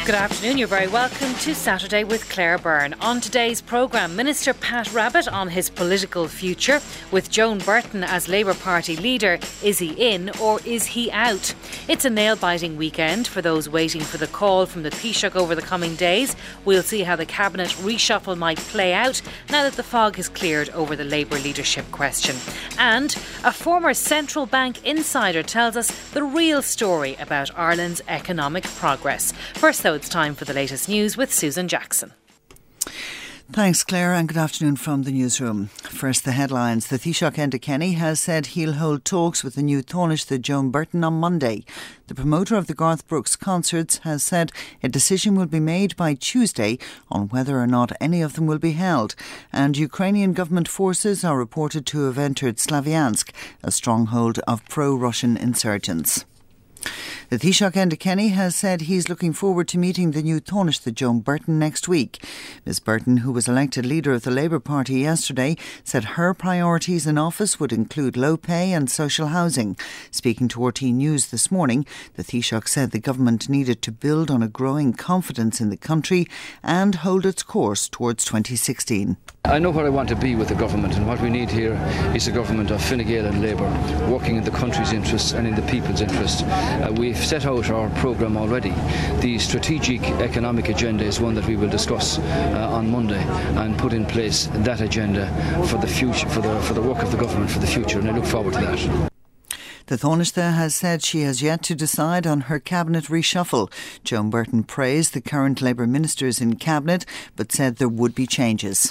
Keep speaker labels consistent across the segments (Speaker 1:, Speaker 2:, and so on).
Speaker 1: Good afternoon, you're very welcome to Saturday with Claire Byrne. On today's programme, Minister Pat Rabbitte on his political future. With Joan Burton as Labour Party leader, is he in or is he out? It's a nail-biting weekend for those waiting for the call from the Taoiseach over the coming days. We'll see how the cabinet reshuffle might play out now that the fog has cleared over the Labour leadership question. And a former central bank insider tells us the real story about Ireland's economic progress. First though, it's time for the latest news with Susan Jackson.
Speaker 2: Thanks, Claire, and good afternoon from the newsroom. First, the headlines. The Taoiseach Enda Kenny has said he'll hold talks with the new Taoiseach Joan Burton on Monday. The promoter of the Garth Brooks concerts has said a decision will be made by Tuesday on whether or not any of them will be held. And Ukrainian government forces are reported to have entered Slavyansk, a stronghold of pro-Russian insurgents. The Taoiseach Enda Kenny has said he's looking forward to meeting the new Taoiseach Joan Burton next week. Ms Burton, who was elected leader of the Labour Party yesterday, said her priorities in office would include low pay and social housing. Speaking to RT News this morning, the Taoiseach said the government needed to build on a growing confidence in the country and hold its course towards 2016.
Speaker 3: I know where I want to be with the government, and what we need here is a government of Fine Gael and Labour working in the country's interests and in the people's interest. We've set out our programme already. The strategic economic agenda is one that we will discuss on Monday and put in place that agenda for the future, for the work of the government for the future, and I look forward to that.
Speaker 2: The Taoiseach has said she has yet to decide on her cabinet reshuffle. Joan Burton praised the current Labour ministers in cabinet but said there would be changes.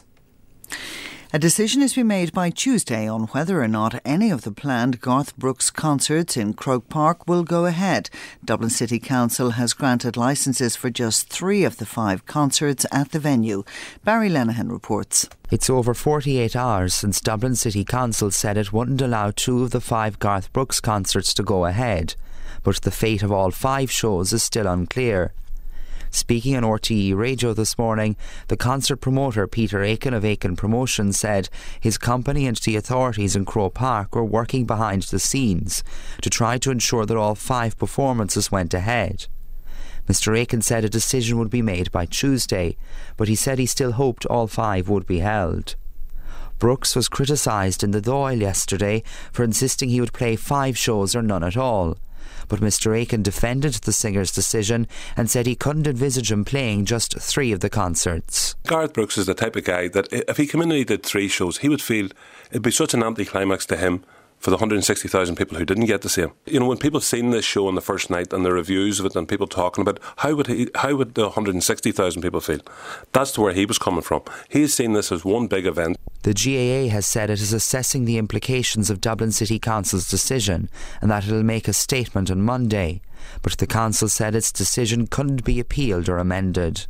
Speaker 2: A decision is to be made by Tuesday on whether or not any of the planned Garth Brooks concerts in Croke Park will go ahead. Dublin City Council has granted licences for just 3 of the 5 concerts at the venue. Barry Lenihan reports.
Speaker 4: It's over 48 hours since Dublin City Council said it wouldn't allow 2 of the 5 Garth Brooks concerts to go ahead. But the fate of all 5 shows is still unclear. Speaking on RTE Radio this morning, the concert promoter Peter Aiken of Aiken Promotions said his company and the authorities in Croke Park were working behind the scenes to try to ensure that all 5 performances went ahead. Mr Aiken said a decision would be made by Tuesday, but he said he still hoped all 5 would be held. Brooks was criticised in the Dáil yesterday for insisting he would play 5 shows or none at all. But Mr Aiken defended the singer's decision and said he couldn't envisage him playing just 3 of the concerts.
Speaker 5: Garth Brooks is the type of guy that if he came in and he did 3 shows, he would feel it'd be such an anticlimax to him for the 160,000 people who didn't get to see him. You know, when people seen this show on the first night and the reviews of it and people talking about how would the 160,000 people feel? That's where he was coming from. He's seen this as one big event.
Speaker 4: The GAA has said it is assessing the implications of Dublin City Council's decision and that it will make a statement on Monday. But the council said its decision couldn't be appealed or amended.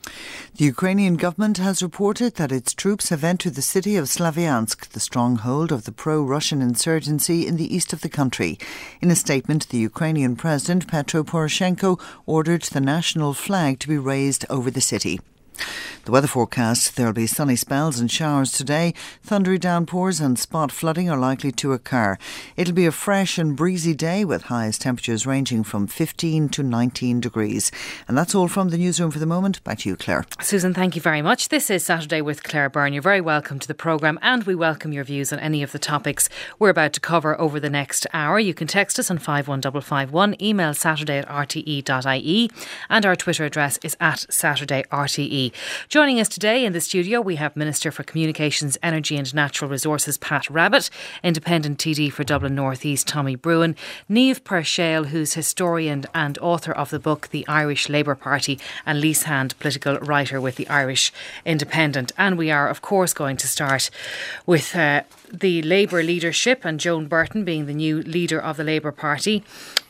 Speaker 2: The Ukrainian government has reported that its troops have entered the city of Slavyansk, the stronghold of the pro-Russian insurgency in the east of the country. In a statement, the Ukrainian President Petro Poroshenko ordered the national flag to be raised over the city. The weather forecast: there will be sunny spells and showers today. Thundery downpours and spot flooding are likely to occur. It'll be a fresh and breezy day with highest temperatures ranging from 15 to 19 degrees. And that's all from the newsroom for the moment. Back to you, Claire.
Speaker 1: Susan, thank you very much. This is Saturday with Claire Byrne. You're very welcome to the programme and we welcome your views on any of the topics we're about to cover over the next hour. You can text us on 51551, email saturday@rte.ie and our Twitter address is @SaturdayRTE. Joining us today in the studio, we have Minister for Communications, Energy and Natural Resources, Pat Rabbitte, Independent TD for Dublin North East, Tommy Bruin, Niamh Pershale, who's historian and author of the book The Irish Labour Party, and Lise Hand, political writer with the Irish Independent. And we are, of course, going to start with the Labour leadership and Joan Burton being the new leader of the Labour Party.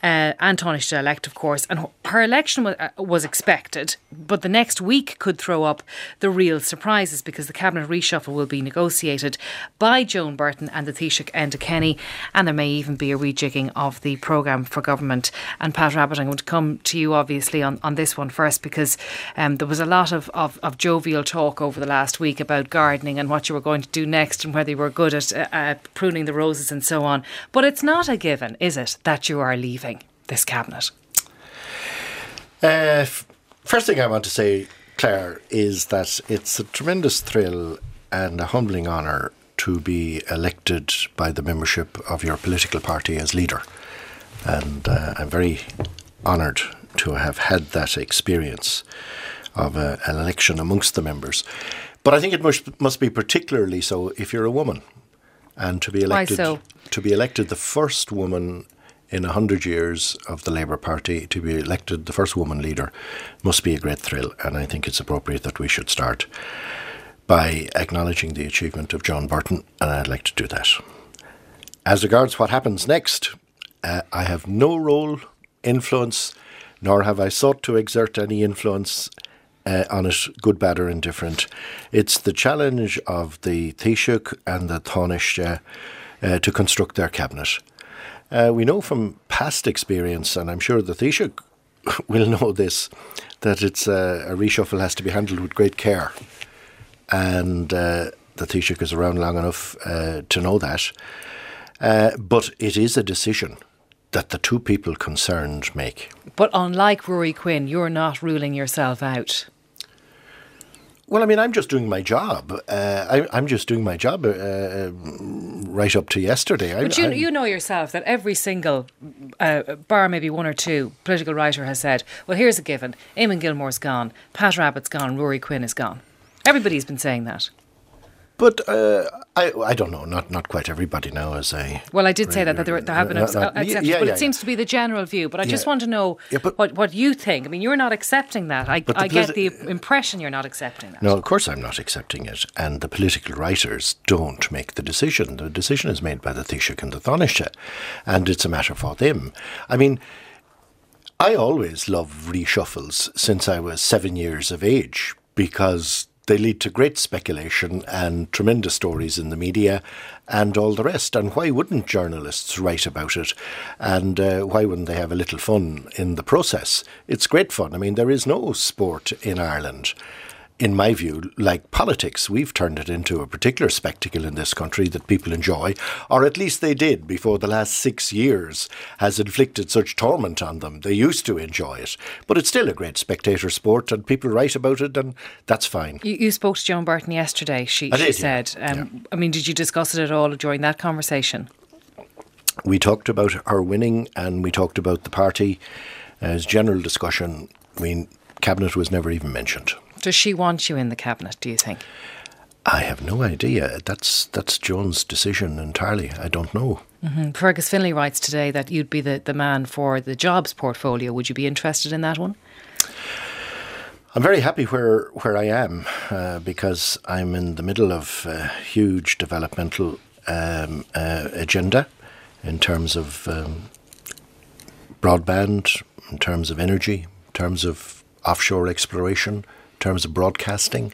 Speaker 1: And Taoiseach-elect, of course. And her election was expected, but the next week could throw up the real surprises because the cabinet reshuffle will be negotiated by Joan Burton and the Taoiseach Enda Kenny, and there may even be a rejigging of the programme for government. And Pat Rabbitte, I'm going to come to you obviously on this one first because there was a lot of jovial talk over the last week about gardening and what you were going to do next and whether you were good at pruning the roses and so on. But it's not a given, is it, that you are leaving this cabinet?
Speaker 6: First thing I want to say, Claire, is that it's a tremendous thrill and a humbling honour to be elected by the membership of your political party as leader. And I'm very honoured to have had that experience of an election amongst the members. But I think it must be particularly so if you're a woman. And to be elected,
Speaker 1: Why so?
Speaker 6: To be elected the first woman in 100 years of the Labour Party, to be elected the first woman leader, must be a great thrill. And I think it's appropriate that we should start by acknowledging the achievement of Joan Burton, and I'd like to do that. As regards what happens next, I have no role, influence, nor have I sought to exert any influence on it, good, bad or indifferent. It's the challenge of the Taoiseach and the Taoiseach to construct their cabinet. We know from past experience, and I'm sure the Taoiseach will know this, that it's a reshuffle has to be handled with great care. And the Taoiseach is around long enough to know that. But it is a decision that the two people concerned make.
Speaker 1: But unlike Rory Quinn, you're not ruling yourself out.
Speaker 6: Well, I mean, I'm just doing my job. I'm just doing my job right up to yesterday.
Speaker 1: But you know yourself that every single, bar maybe one or two, political writer has said, well, here's a given. Eamon Gilmore's gone, Pat Rabbitt's gone, Rory Quinn is gone. Everybody's been saying that.
Speaker 6: But I don't know, not quite everybody now as I...
Speaker 1: Well, I did say that there have been exceptions, but it seems to be the general view. But I just want to know what you think. I mean, you're not accepting that. I get the impression you're not accepting that.
Speaker 6: No, of course I'm not accepting it. And the political writers don't make the decision. The decision is made by the Taoiseach and the Taoiseach. And it's a matter for them. I mean, I always loved reshuffles since I was 7 years of age because they lead to great speculation and tremendous stories in the media and all the rest. And why wouldn't journalists write about it? And why wouldn't they have a little fun in the process? It's great fun. I mean, there is no sport in Ireland, in my view, like politics. We've turned it into a particular spectacle in this country that people enjoy, or at least they did before the last 6 years has inflicted such torment on them. They used to enjoy it. But it's still a great spectator sport and people write about it and that's fine.
Speaker 1: You spoke to Joan Burton yesterday, she said. I mean, did you discuss it at all during that conversation?
Speaker 6: We talked about her winning and we talked about the party as general discussion. I mean, cabinet was never even mentioned.
Speaker 1: Does she want you in the cabinet, do you think?
Speaker 6: I have no idea. That's Joan's decision entirely. I don't know.
Speaker 1: Mm-hmm. Fergus Finlay writes today that you'd be the man for the jobs portfolio. Would you be interested in that one?
Speaker 6: I'm very happy where I am because I'm in the middle of a huge developmental agenda in terms of broadband, in terms of energy, in terms of offshore exploration, in terms of broadcasting.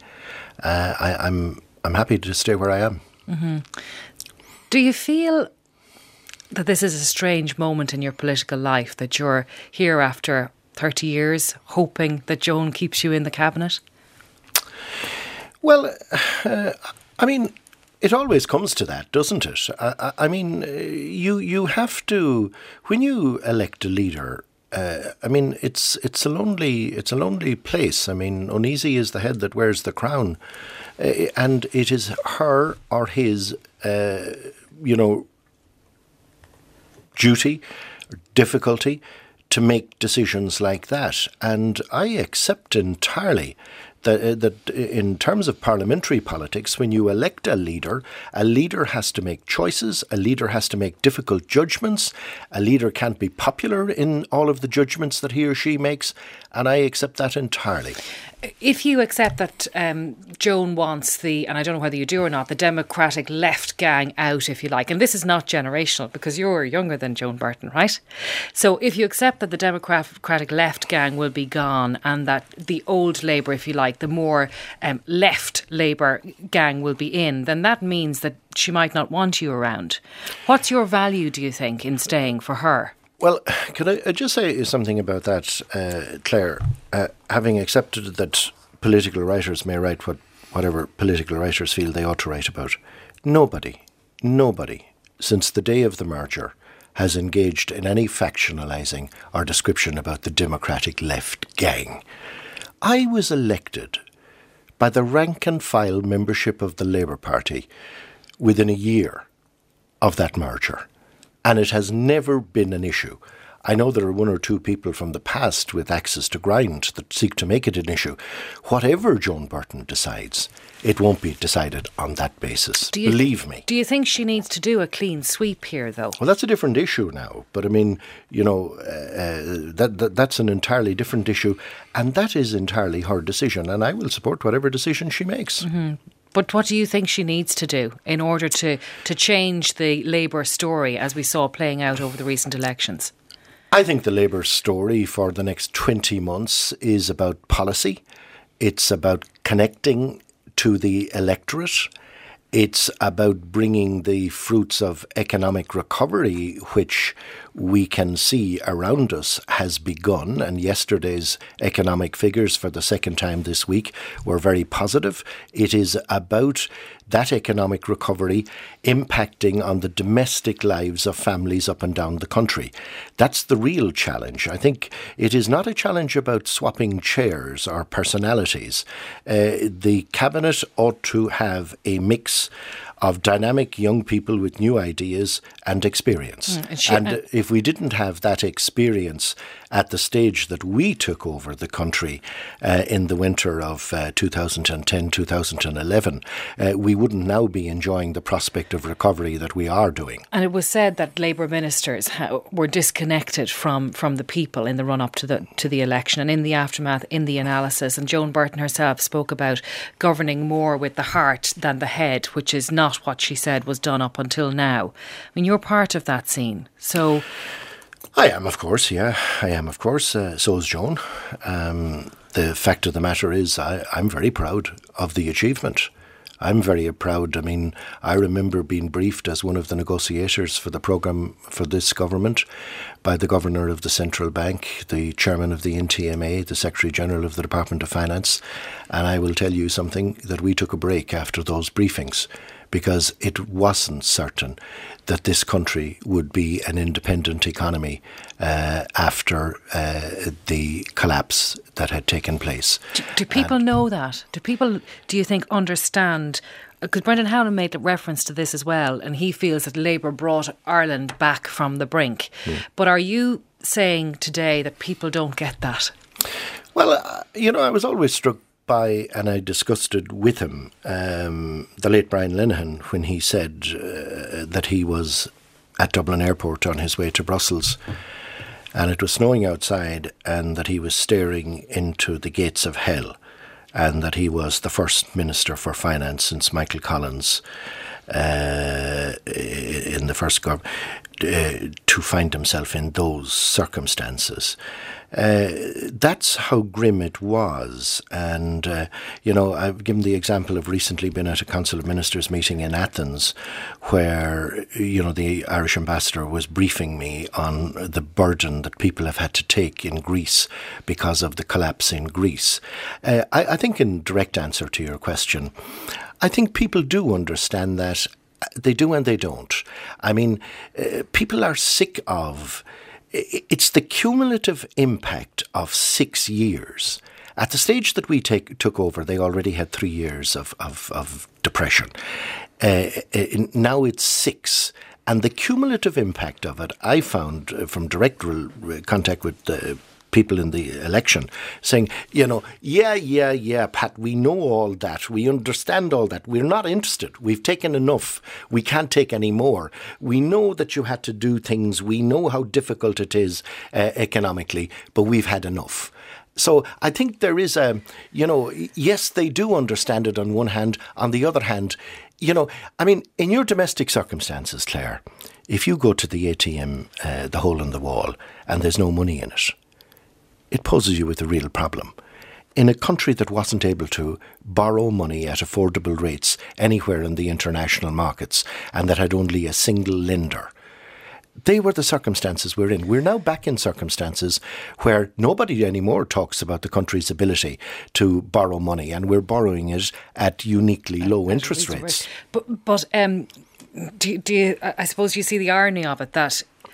Speaker 6: I'm happy to stay where I am.
Speaker 1: Mm-hmm. Do you feel that this is a strange moment in your political life, that you're here after 30 years hoping that Joan keeps you in the cabinet?
Speaker 6: Well, I mean, it always comes to that, doesn't it? I mean, you have to, when you elect a leader, I mean, it's a lonely place. I mean, uneasy is the head that wears the crown, and it is her or his, duty, or difficulty to make decisions like that. And I accept entirely that in terms of parliamentary politics, when you elect a leader has to make choices, a leader has to make difficult judgments, a leader can't be popular in all of the judgments that he or she makes, and I accept that entirely.
Speaker 1: If you accept that Joan wants and I don't know whether you do or not, the Democratic left gang out, if you like, and this is not generational because you're younger than Joan Burton, right? So if you accept that the Democratic left gang will be gone and that the old Labour, if you like, the more left Labour gang will be in, then that means that she might not want you around. What's your value, do you think, in staying for her?
Speaker 6: Well, could I just say something about that, Claire? Having accepted that political writers may write whatever political writers feel they ought to write about, nobody, since the day of the merger, has engaged in any factionalising or description about the Democratic left gang. I was elected by the rank and file membership of the Labour Party within a year of that merger, and it has never been an issue. I know there are one or two people from the past with access to grind that seek to make it an issue. Whatever Joan Burton decides, it won't be decided on that basis. Believe me.
Speaker 1: Do you think she needs to do a clean sweep here, though?
Speaker 6: Well, that's a different issue now. But I mean, that's an entirely different issue. And that is entirely her decision. And I will support whatever decision she makes.
Speaker 1: Mm-hmm. But what do you think she needs to do in order to change the Labour story as we saw playing out over the recent elections?
Speaker 6: I think the Labour story for the next 20 months is about policy. It's about connecting to the electorate. It's about bringing the fruits of economic recovery, which we can see around us has begun. And yesterday's economic figures for the second time this week were very positive. It is about that economic recovery impacting on the domestic lives of families up and down the country. That's the real challenge. I think it is not a challenge about swapping chairs or personalities. The Cabinet ought to have a mix of dynamic young people with new ideas and experience. And if we didn't have that experience at the stage that we took over the country in the winter of 2010-2011, we wouldn't now be enjoying the prospect of recovery that we are doing.
Speaker 1: And it was said that Labour ministers were disconnected from the people in the run-up to the election and in the aftermath, in the analysis. And Joan Burton herself spoke about governing more with the heart than the head, which is not what she said was done up until now. I mean, you're part of that scene, so...
Speaker 6: I am, of course, yeah. I am, of course. So is Joan. The fact of the matter is I'm very proud of the achievement. I'm very proud. I mean, I remember being briefed as one of the negotiators for the programme for this government by the Governor of the Central Bank, the Chairman of the NTMA, the Secretary-General of the Department of Finance. And I will tell you something, that we took a break after those briefings, because it wasn't certain that this country would be an independent economy after the collapse that had taken place.
Speaker 1: Do people know that? Do people, do you think, understand? Because Brendan Howlin made a reference to this as well, and he feels that Labour brought Ireland back from the brink. But are you saying today that people don't get that?
Speaker 6: Well, I was always struck by, and I discussed it with him, the late Brian Linehan, when he said that he was at Dublin Airport on his way to Brussels and it was snowing outside and that he was staring into the gates of hell and that he was the first Minister for Finance since Michael Collins in the first government to find himself in those circumstances. That's how grim it was. And, I've given the example of recently been at a Council of Ministers meeting in Athens where, the Irish ambassador was briefing me on the burden that people have had to take in Greece because of the collapse in Greece. I think in direct answer to your question, I think people do understand that. They do and they don't. I mean, people are sick of... It's the cumulative impact of 6 years. At the stage that we took over, they already had 3 years of depression. Now it's 6. And the cumulative impact of it, I found from direct contact with people in the election saying, yeah, Pat, we know all that. We understand all that. We're not interested. We've taken enough. We can't take any more. We know that you had to do things. We know how difficult it is economically, but we've had enough. So I think there is yes, they do understand it on one hand. On the other hand, in your domestic circumstances, Claire, if you go to the ATM, the hole in the wall, and there's no money in it, it poses you with a real problem. In a country that wasn't able to borrow money at affordable rates anywhere in the international markets and that had only a single lender, they were the circumstances we're in. We're now back in circumstances where nobody anymore talks about the country's ability to borrow money, and we're borrowing it at uniquely low interest rates.
Speaker 1: But do you, I suppose you see the irony of it, that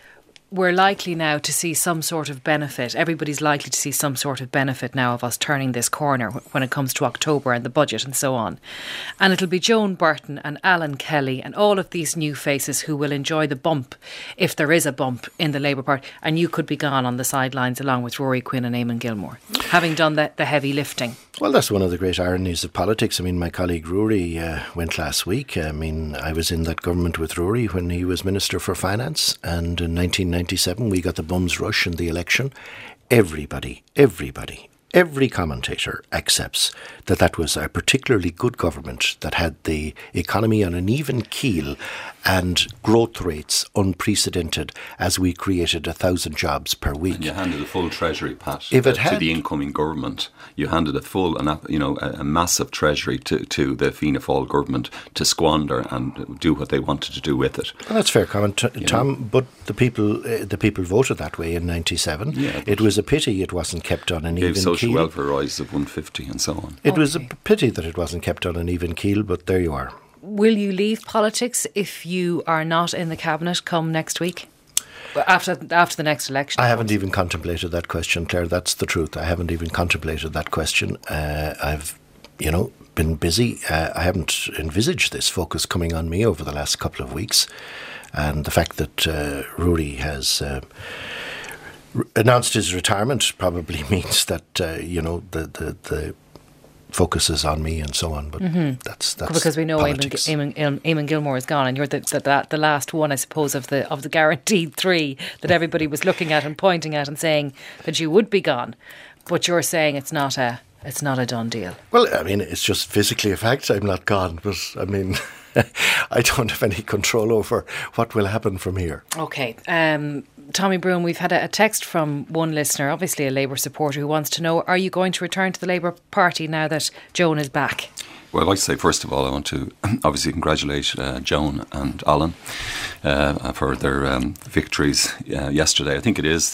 Speaker 1: we're likely now to see some sort of benefit. Everybody's likely to see some sort of benefit now of us turning this corner when it comes to October and the budget and so on. And it'll be Joan Burton and Alan Kelly and all of these new faces who will enjoy the bump, if there is a bump in the Labour Party. And you could be gone on the sidelines along with Rory Quinn and Eamon Gilmore, having done the heavy lifting.
Speaker 6: Well, that's one of the great ironies of politics. I mean, my colleague Rory went last week. I mean, I was in that government with Rory when he was Minister for Finance, and in 1997 we got the bums rush in the election. Everybody, every commentator accepts that that was a particularly good government that had the economy on an even keel and growth rates unprecedented as we created 1,000 jobs per week.
Speaker 7: And you handed a full treasury, Pat,
Speaker 6: to
Speaker 7: the incoming government. You handed a massive treasury to the Fianna Fáil government to squander and do what they wanted to do with it.
Speaker 6: Well, that's fair comment, Tom. But the people voted that way in '97. Yeah, it was a pity it wasn't kept on an even keel.
Speaker 7: Social welfare rise of 150 and so on.
Speaker 6: It was a pity that it wasn't kept on an even keel, but there you are.
Speaker 1: Will you leave politics if you are not in the cabinet come next week? After the next election?
Speaker 6: I haven't even contemplated that question, Claire. That's the truth. I haven't even contemplated that question. I've, been busy. I haven't envisaged this focus coming on me over the last couple of weeks. And the fact that Rory has announced his retirement probably means that, the focus is on me and so on, but that's
Speaker 1: because we know Eamon Gilmore is gone, and you're the last one, I suppose, of the guaranteed three that everybody was looking at and pointing at and saying that you would be gone. But you're saying it's not a done deal. Well,
Speaker 6: I mean, it's just physically a fact. I'm not gone, but I mean, I don't have any control over what will happen from here.
Speaker 1: Okay. Tommy Broom, we've had a text from one listener, obviously a Labour supporter, who wants to know, are you going to return to the Labour Party now that Joan is back?
Speaker 7: Well, I'd like to say, first of all, I want to obviously congratulate Joan and Alan for their victories yesterday. I think it is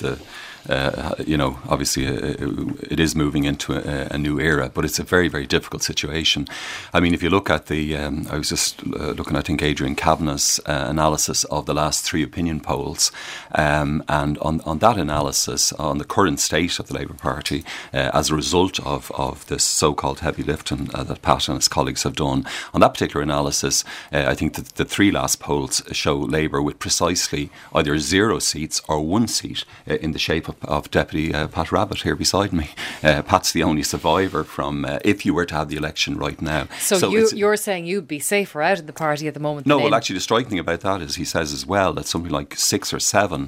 Speaker 7: obviously it is moving into a new era, but it's a very, very difficult situation. I mean, if you look at I was just looking, I think, Adrian Kavanagh's analysis of the last three opinion polls, and on that analysis, on the current state of the Labour Party, as a result of this so-called heavy lifting that Pat and his colleagues have done, on that particular analysis, I think that the three last polls show Labour with precisely either 0 seats or 1 seat in the shape of Deputy Pat Rabbitte here beside me. Pat's the only survivor from if you were to have the election right now.
Speaker 1: So you're saying you'd be safer out of the party at the moment?
Speaker 7: No, well, actually the striking thing about that is he says as well that something like 6 or 7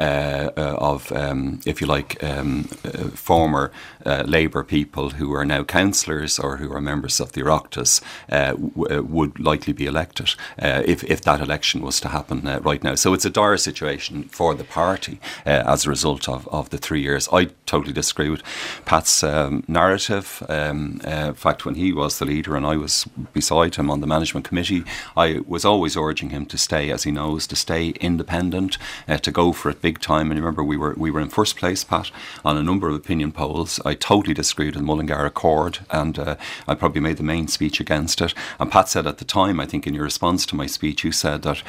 Speaker 7: of, if you like, former Labour people who are now councillors or who are members of the Oireachtas would likely be elected if that election was to happen right now. So it's a dire situation for the party as a result of the 3 years. I totally disagree with Pat's narrative. In fact, when he was the leader and I was beside him on the management committee, I was always urging him to stay, as he knows, to stay independent, to go for it big time. And remember, we were in first place, Pat, on a number of opinion polls. I totally disagreed with Mullingar Accord, and I probably made the main speech against it. And Pat said at the time, I think in your response to my speech, you said that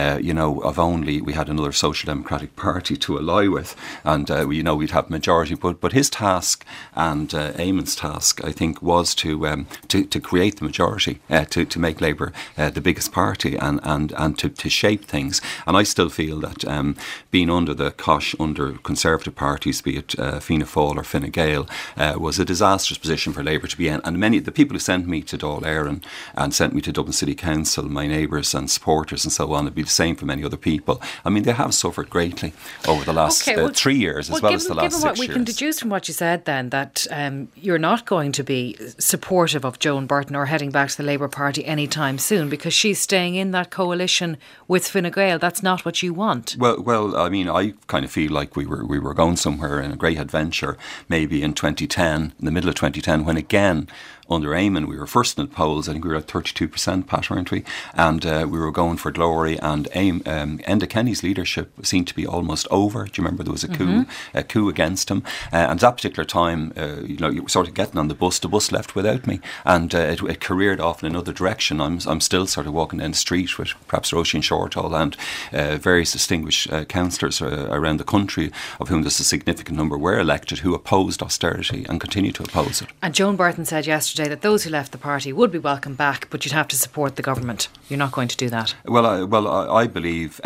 Speaker 7: we had another Social Democratic Party to ally with, and we'd have majority. But his task and Eamon's task, I think, was to create the majority, to make Labour the biggest party, and to shape things. And I still feel that being under the cosh under Conservative parties, be it Fianna Fáil or Fine Gael, was a disastrous position for Labour to be in. And many of the people who sent me to Dáil Éireann and sent me to Dublin City Council, my neighbours and supporters and so on, it'd be the same for many other people. I mean, they have suffered greatly over the last 3 years, as well as the last 6 years.
Speaker 1: Given what we can deduce from what you said then, that you're not going to be supportive of Joan Burton or heading back to the Labour Party anytime soon, because she's staying in that coalition with Fine Gael. That's not what you want.
Speaker 7: Well, I mean, I kind of feel like we were going somewhere in a great adventure, maybe in 2010, in the middle of 2010, when again under Eamon, we were first in the polls. I think we were at 32%, Pat, weren't we? And we were going for glory. And Enda Kenny's leadership seemed to be almost over. Do you remember there was a coup against him? And that particular time, you were sort of getting on the bus left without me, and it careered off in another direction. I'm still sort of walking down the street with perhaps Roisin Shortall and various distinguished councillors around the country, of whom there's a significant number were elected, who opposed austerity and continue to oppose it.
Speaker 1: And Joan Burton said yesterday that those who left the party would be welcome back, but you'd have to support the government. You're not going to do that.
Speaker 7: Well, I believe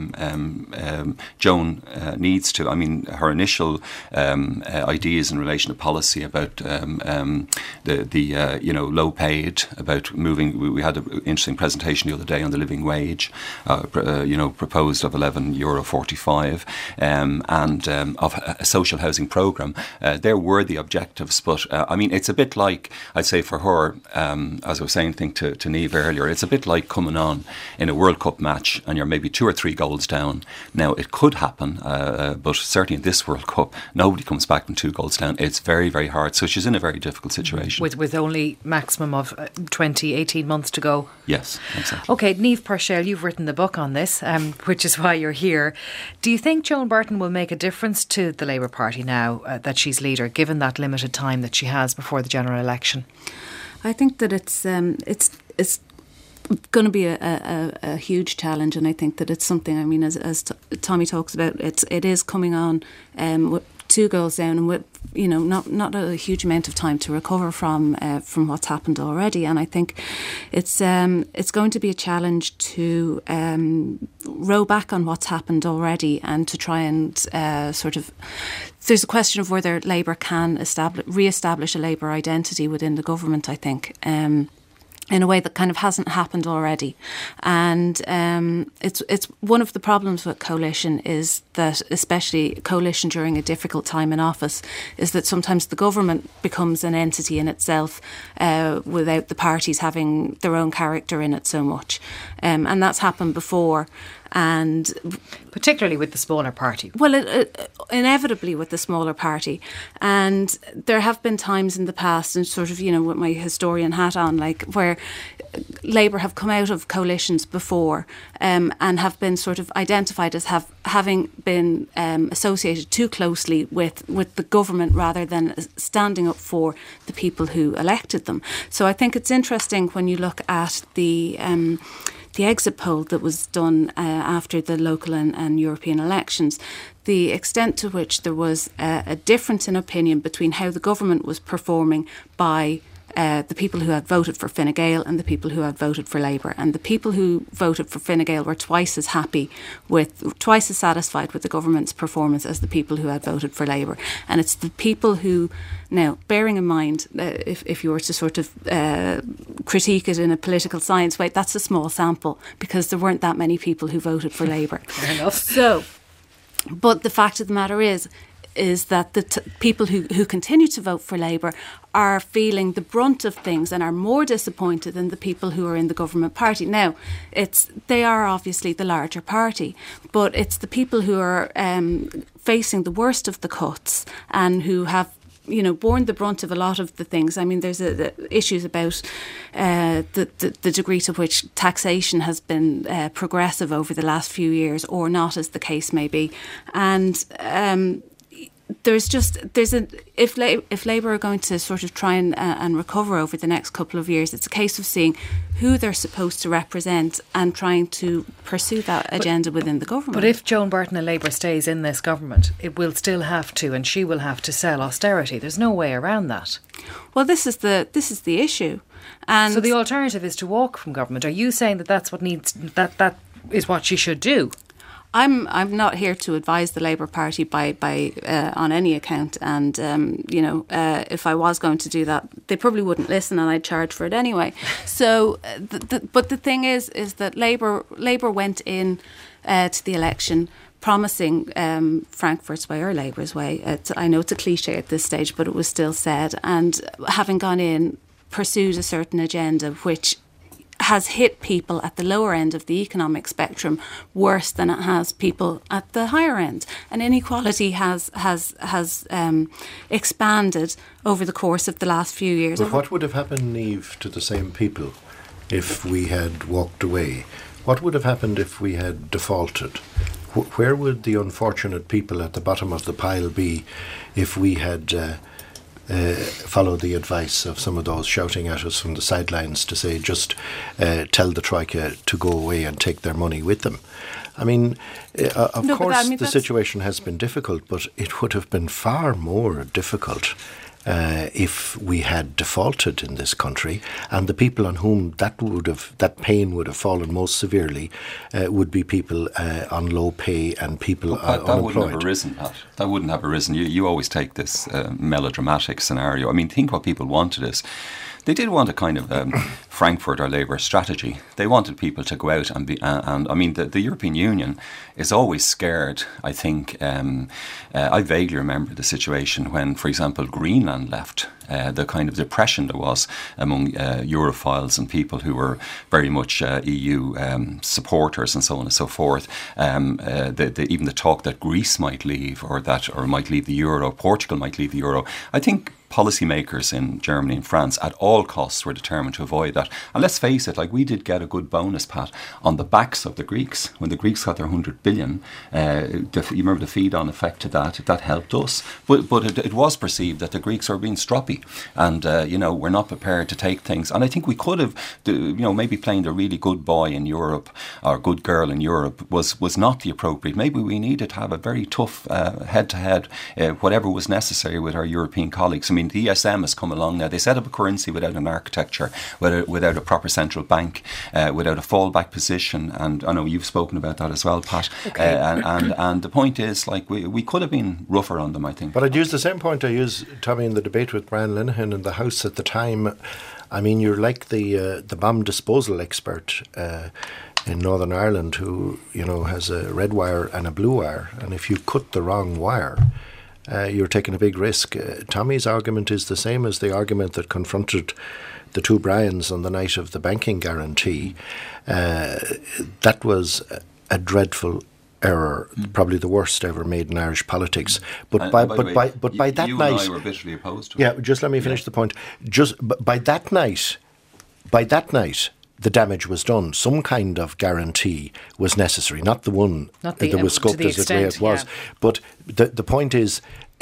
Speaker 7: Joan needs to. I mean, her initial ideas in relation to policy about the low paid, about moving. We had an interesting presentation the other day on the living wage, proposed of €11.45, and of a social housing programme. There were the objectives, but I mean, it's a bit like, I'd say for her, as I was saying, to Niamh earlier, it's a bit like coming on in a World Cup match and you're maybe 2 or 3 goals down. Now, it could happen, but certainly in this World Cup, nobody comes back from 2 goals down. It's very, very hard. So she's in a very difficult situation.
Speaker 1: With only maximum of 18 months to go.
Speaker 7: Yes, exactly.
Speaker 1: OK, Niamh Purcell, you've written the book on this, which is why you're here. Do you think Joan Burton will make a difference to the Labour Party now that she's leader, given that limited time that she has before the general election?
Speaker 8: I think that it's going to be a huge challenge, and I think that it's something. I mean, as Tommy talks about, it is coming on with 2 goals down, and with not a huge amount of time to recover from what's happened already. And I think it's going to be a challenge to row back on what's happened already, and to try and sort of. There's a question of whether Labour can re-establish a Labour identity within the government, I think, in a way that kind of hasn't happened already. And it's one of the problems with coalition is that, especially coalition during a difficult time in office, is that sometimes the government becomes an entity in itself without the parties having their own character in it so much. And that's happened before. And
Speaker 1: particularly with the smaller party.
Speaker 8: Well, inevitably with the smaller party. And there have been times in the past, and sort of, with my historian hat on, like where Labour have come out of coalitions before and have been sort of identified as having been associated too closely with the government rather than standing up for the people who elected them. So I think it's interesting when you look at the exit poll that was done after the local and European elections, the extent to which there was a difference in opinion between how the government was performing by the people who had voted for Fine Gael and the people who had voted for Labour. And the people who voted for Fine Gael were twice as satisfied with the government's performance as the people who had voted for Labour. And it's the people who, now, bearing in mind, if you were to sort of critique it in a political science way, that's a small sample, because there weren't that many people who voted for Labour.
Speaker 1: Fair enough.
Speaker 8: So, but the fact of the matter is that the people who continue to vote for Labour are feeling the brunt of things and are more disappointed than the people who are in the government party. Now, they are obviously the larger party, but it's the people who are facing the worst of the cuts and who have borne the brunt of a lot of the things. I mean, there's issues about the degree to which taxation has been progressive over the last few years, or not, as the case may be. And if Labour are going to sort of try and recover over the next couple of years, it's a case of seeing who they're supposed to represent and trying to pursue that agenda within the government.
Speaker 1: But if Joan Burton and Labour stays in this government, it will still have to, and she will have to sell austerity. There's no way around that.
Speaker 8: Well, this is the issue. And
Speaker 1: so the alternative is to walk from government. Are you saying that that is what she should do?
Speaker 8: I'm not here to advise the Labour Party by on any account, and if I was going to do that, they probably wouldn't listen, and I'd charge for it anyway. So, but the thing is that Labour went in to the election promising Frankfurt's way or Labour's way. I know it's a cliche at this stage, but it was still said, and having gone in, pursued a certain agenda which has hit people at the lower end of the economic spectrum worse than it has people at the higher end. And inequality has expanded over the course of the last few years.
Speaker 6: But what would have happened, Niamh, to the same people if we had walked away? What would have happened if we had defaulted? Where would the unfortunate people at the bottom of the pile be if we had follow the advice of some of those shouting at us from the sidelines to say, just tell the Troika to go away and take their money with them? I mean, of course, the situation has been difficult, but it would have been far more difficult if we had defaulted in this country, and the people on whom that pain would have fallen most severely would be people on low pay and people unemployed.
Speaker 7: That wouldn't have arisen, Pat. That wouldn't have arisen. You always take this melodramatic scenario. I mean, think what people wanted is, they did want a kind of Frankfurt or Labour strategy. They wanted people to go out and be, and I mean, the European Union is always scared, I think. I vaguely remember the situation when, for example, Greenland left. The kind of depression there was among Europhiles and people who were very much EU supporters and so on and so forth. Even the talk that Greece might leave or might leave the euro, Portugal might leave the euro. I think policymakers in Germany and France at all costs were determined to avoid that. And let's face it, like, we did get a good bonus, Pat, on the backs of the Greeks. When the Greeks got their 100 billion, you remember the feed-on effect to that helped us. But it was perceived that the Greeks are being stroppy and, we're not prepared to take things. And I think we could have, maybe playing the really good boy in Europe or good girl in Europe was not the appropriate. Maybe we needed to have a very tough head-to-head, whatever was necessary with our European colleagues. I mean, the ESM has come along now. They set up a currency without an architecture, without a proper central bank, without a fallback position. And I know you've spoken about that as well, Pat. Okay. And the point is, like, we could have been rougher on them, I think.
Speaker 6: But I'd use the same point I used, Tommy, in the debate with Brian Linehan in the House at the time. I mean, you're like the bomb disposal expert in Northern Ireland who, has a red wire and a blue wire. And if you cut the wrong wire, you're taking a big risk. Tommy's argument is the same as the argument that confronted the two Bryans on the night of the banking guarantee. That was a dreadful error, probably the worst ever made in Irish politics. But by that
Speaker 7: you
Speaker 6: night,
Speaker 7: and I were bitterly opposed to it.
Speaker 6: Yeah, just let me finish the point. Just by that night, the damage was done. Some kind of guarantee was necessary, not the one that was scoped as the way it was. Yeah. But the point is,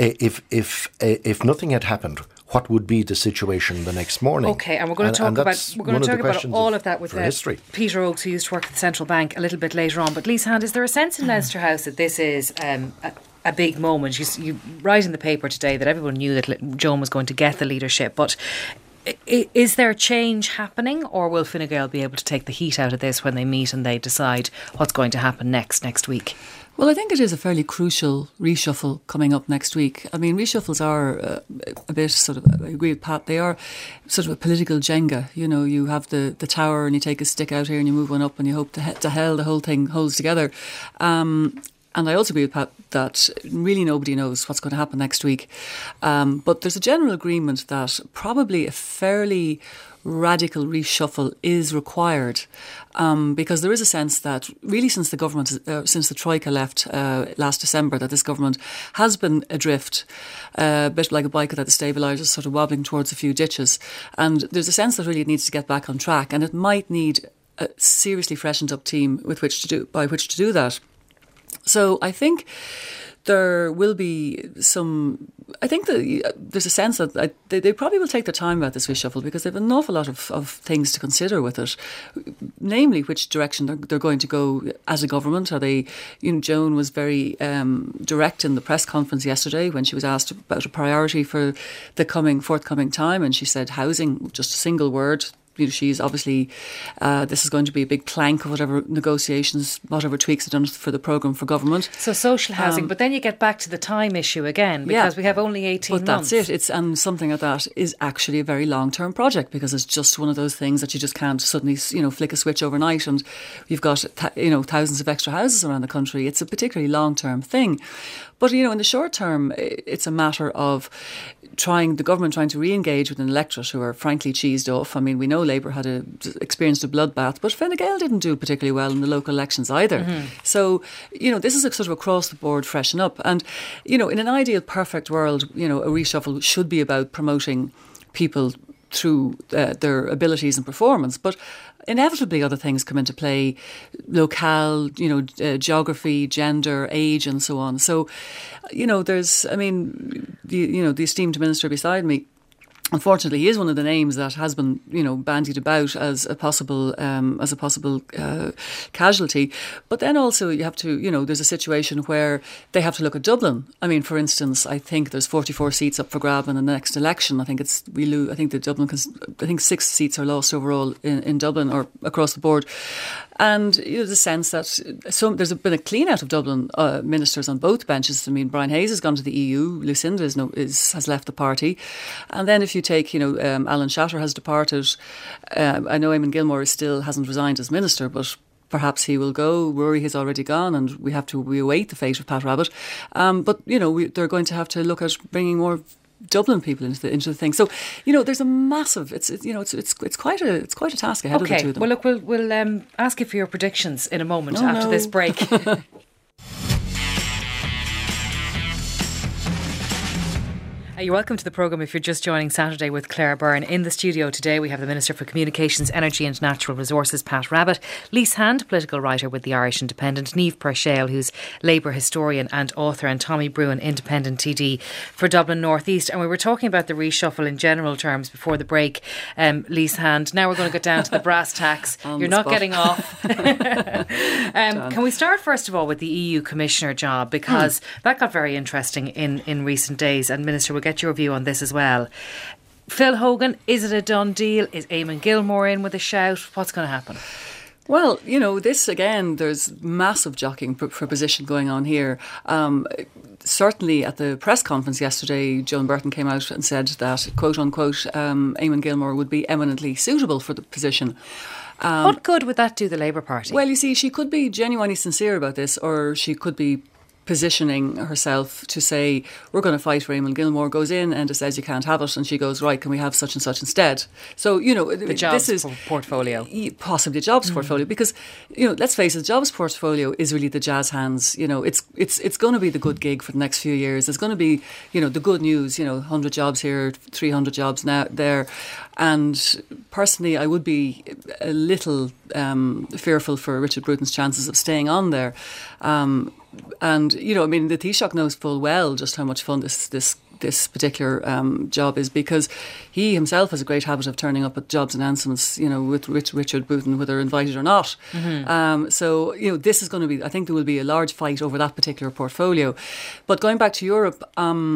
Speaker 6: if nothing had happened, what would be the situation the next morning?
Speaker 1: Okay, and we're going to talk about all of that with Peter Oakes, who used to work at the Central Bank, a little bit later on. But Lisa Hand, is there a sense in Leinster House that this is a big moment? You write in the paper today that everyone knew that Joan was going to get the leadership, but is there change happening, or will Fine Gael be able to take the heat out of this when they meet and they decide what's going to happen next week?
Speaker 9: Well, I think it is a fairly crucial reshuffle coming up next week. I mean, reshuffles are a bit sort of, I agree with Pat, they are sort of a political Jenga. You have the tower and you take a stick out here and you move one up and you hope to hell the whole thing holds together. And I also agree with Pat that really nobody knows what's going to happen next week. But there's a general agreement that probably a fairly radical reshuffle is required, because there is a sense that really since the Troika left last December, that this government has been adrift, a bit like a bike without the stabilisers, sort of wobbling towards a few ditches. And there's a sense that really it needs to get back on track, and it might need a seriously freshened up team by which to do that. So I think there will be I think that there's a sense that they probably will take their time about this reshuffle, because they have an awful lot of things to consider with it, namely which direction they're going to go as a government. Are they, Joan was very direct in the press conference yesterday when she was asked about a priority for the forthcoming time, and she said housing, just a single word. She's obviously, this is going to be a big plank of whatever negotiations, whatever tweaks are done for the programme for government.
Speaker 1: So social housing, but then you get back to the time issue again, because we have only 18 months.
Speaker 9: But that's it. And something like that is actually a very long-term project, because it's just one of those things that you just can't suddenly, flick a switch overnight and you've got, thousands of extra houses around the country. It's a particularly long-term thing. But, in the short term, it's a matter of the government trying to re-engage with an electorate who are frankly cheesed off. I mean, we know Labour had experienced a bloodbath, but Fine Gael didn't do particularly well in the local elections either. So, this is a sort of across the board freshen up. And, in an ideal perfect world, a reshuffle should be about promoting people through their abilities and performance. But inevitably other things come into play, locale, geography, gender, age and so on. So, there's, the esteemed minister beside me, unfortunately, he is one of the names that has been, bandied about as a possible casualty. But then also you have to, there's a situation where they have to look at Dublin. I mean, for instance, I think there's 44 seats up for grab in the next election. I think I think 6 seats are lost overall in Dublin or across the board. And there's a sense that there's been a clean out of Dublin ministers on both benches. I mean, Brian Hayes has gone to the EU. Lucinda has left the party. And then if you take, Alan Shatter has departed. I know Eamon Gilmore still hasn't resigned as minister, but perhaps he will go. Rory has already gone, and we await the fate of Pat Rabbitte. But they're going to have to look at bringing more Dublin people into the thing. So, there's a massive. It's quite a task ahead of the two of them.
Speaker 1: Well, look, we'll ask you for your predictions in a moment after this break. You're welcome to the programme if you're just joining Saturday with Claire Byrne. In the studio today we have the Minister for Communications, Energy and Natural Resources, Pat Rabbitte, Lise Hand, political writer with the Irish Independent, Niamh Purcell, who's Labour historian and author, and Tommy Bruin, Independent TD for Dublin North East. And we were talking about the reshuffle in general terms before the break, Lise Hand. Now we're going to get down to the brass tacks. You're not getting off. Can we start first of all with the EU Commissioner job, because that got very interesting in recent days, and Minister, we'll get your view on this as well. Phil Hogan, is it a done deal? Is Eamon Gilmore in with a shout? What's going to happen?
Speaker 9: Well, this again, there's massive jockeying for position going on here. Certainly at the press conference yesterday, Joan Burton came out and said that, quote unquote, Eamon Gilmore would be eminently suitable for the position.
Speaker 1: What good would that do the Labour Party?
Speaker 9: Well, you see, she could be genuinely sincere about this, or she could be positioning herself to say, we're going to fight for Eamon Gilmore, goes in and says you can't have it, and she goes, right, can we have such and such instead? So,
Speaker 1: the jobs portfolio.
Speaker 9: Possibly a jobs portfolio, because, let's face it, the jobs portfolio is really the jazz hands. It's going to be the good gig for the next few years. It's going to be, the good news, 100 jobs here, 300 jobs now there. And personally, I would be a little fearful for Richard Bruton's chances of staying on there. And, the Taoiseach knows full well just how much fun this particular job is, because he himself has a great habit of turning up at jobs announcements, with Richard Bruton, whether invited or not. So, this is going to be, I think there will be a large fight over that particular portfolio. But going back to Europe,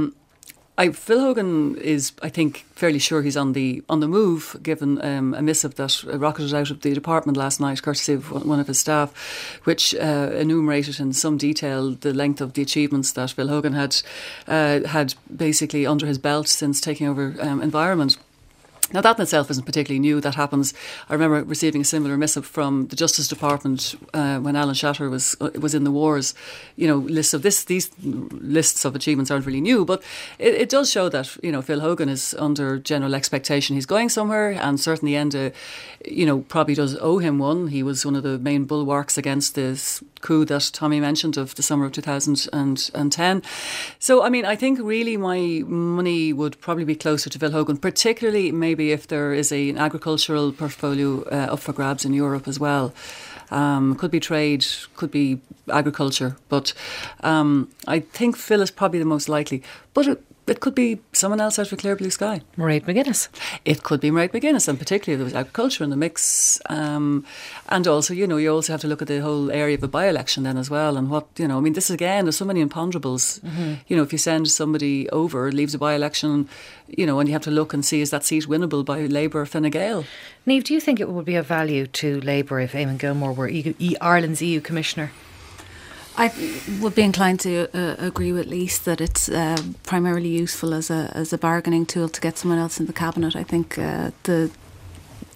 Speaker 9: Phil Hogan is, I think, fairly sure he's on the move, given a missive that rocketed out of the department last night, courtesy of one of his staff, which enumerated in some detail the length of the achievements that Phil Hogan had basically under his belt since taking over Environment. Now, that in itself isn't particularly new. That happens. I remember receiving a similar missive from the Justice Department when Alan Shatter was in the wars. Lists of these lists of achievements aren't really new, but it does show that Phil Hogan is under general expectation. He's going somewhere, and certainly Enda, probably does owe him one. He was one of the main bulwarks against this coup that Tommy mentioned of the summer of 2010. So, I think really my money would probably be closer to Phil Hogan, particularly maybe if there is an agricultural portfolio up for grabs in Europe as well. Could be trade, could be agriculture, but I think Phil is probably the most likely. But it could be someone else out of a clear blue sky.
Speaker 1: Mairead McGuinness. It
Speaker 9: could be Mairead McGuinness, and particularly there was agriculture in the mix. And also, you also have to look at the whole area of a by-election then as well. And what, this is again, there's so many imponderables. If you send somebody over, it leaves a by-election, and you have to look and see, is that seat winnable by Labour or Fine Gael?
Speaker 1: Niamh, do you think it would be of value to Labour if Eamon Gilmore were Ireland's EU Commissioner?
Speaker 8: I would be inclined to agree with Lise that it's primarily useful as a bargaining tool to get someone else in the cabinet. I think the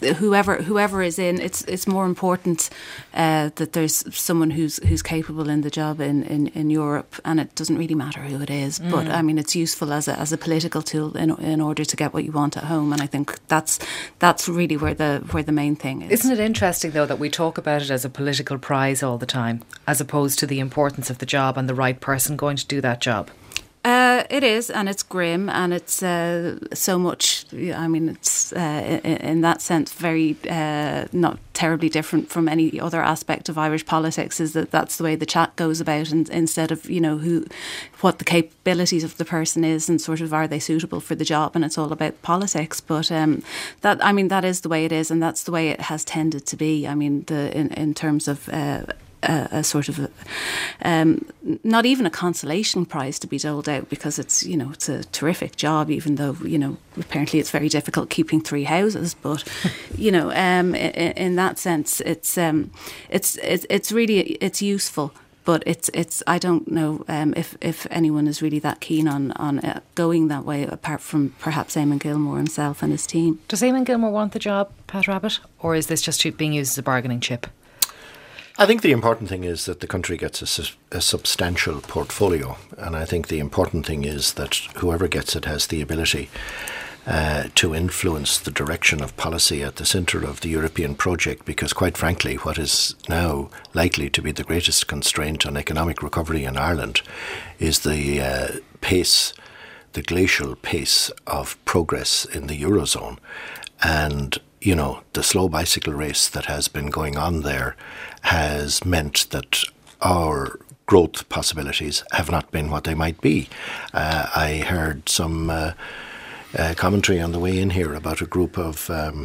Speaker 8: whoever is in, it's more important that there's someone who's capable in the job in Europe, and it doesn't really matter who it is. But I mean, it's useful as a political tool in order to get what you want at home, and I think that's really where the main thing is.
Speaker 1: Isn't it interesting though that we talk about it as a political prize all the time, as opposed to the importance of the job and the right person going to do that job?
Speaker 8: It is, and it's grim, and it's so much. I mean, it's in that sense very not terribly different from any other aspect of Irish politics. Is that's the way the chat goes about, and instead of what the capabilities of the person is, and sort of are they suitable for the job, and it's all about politics. But that is the way it is, and that's the way it has tended to be. I mean, in terms of. A sort of not even a consolation prize to be doled out, because it's it's a terrific job, even though apparently it's very difficult keeping 3 houses, but in that sense it's really useful. But it's I don't know if anyone is really that keen on going that way, apart from perhaps Eamon Gilmore himself and his team.
Speaker 1: Does Eamon Gilmore want the job, Pat Rabbitte, or is this just being used as a bargaining chip?
Speaker 6: I think the important thing is that the country gets a substantial portfolio, and I think the important thing is that whoever gets it has the ability to influence the direction of policy at the centre of the European project, because quite frankly what is now likely to be the greatest constraint on economic recovery in Ireland is the glacial pace of progress in the Eurozone. And the slow bicycle race that has been going on there has meant that our growth possibilities have not been what they might be. I heard some commentary on the way in here about a group of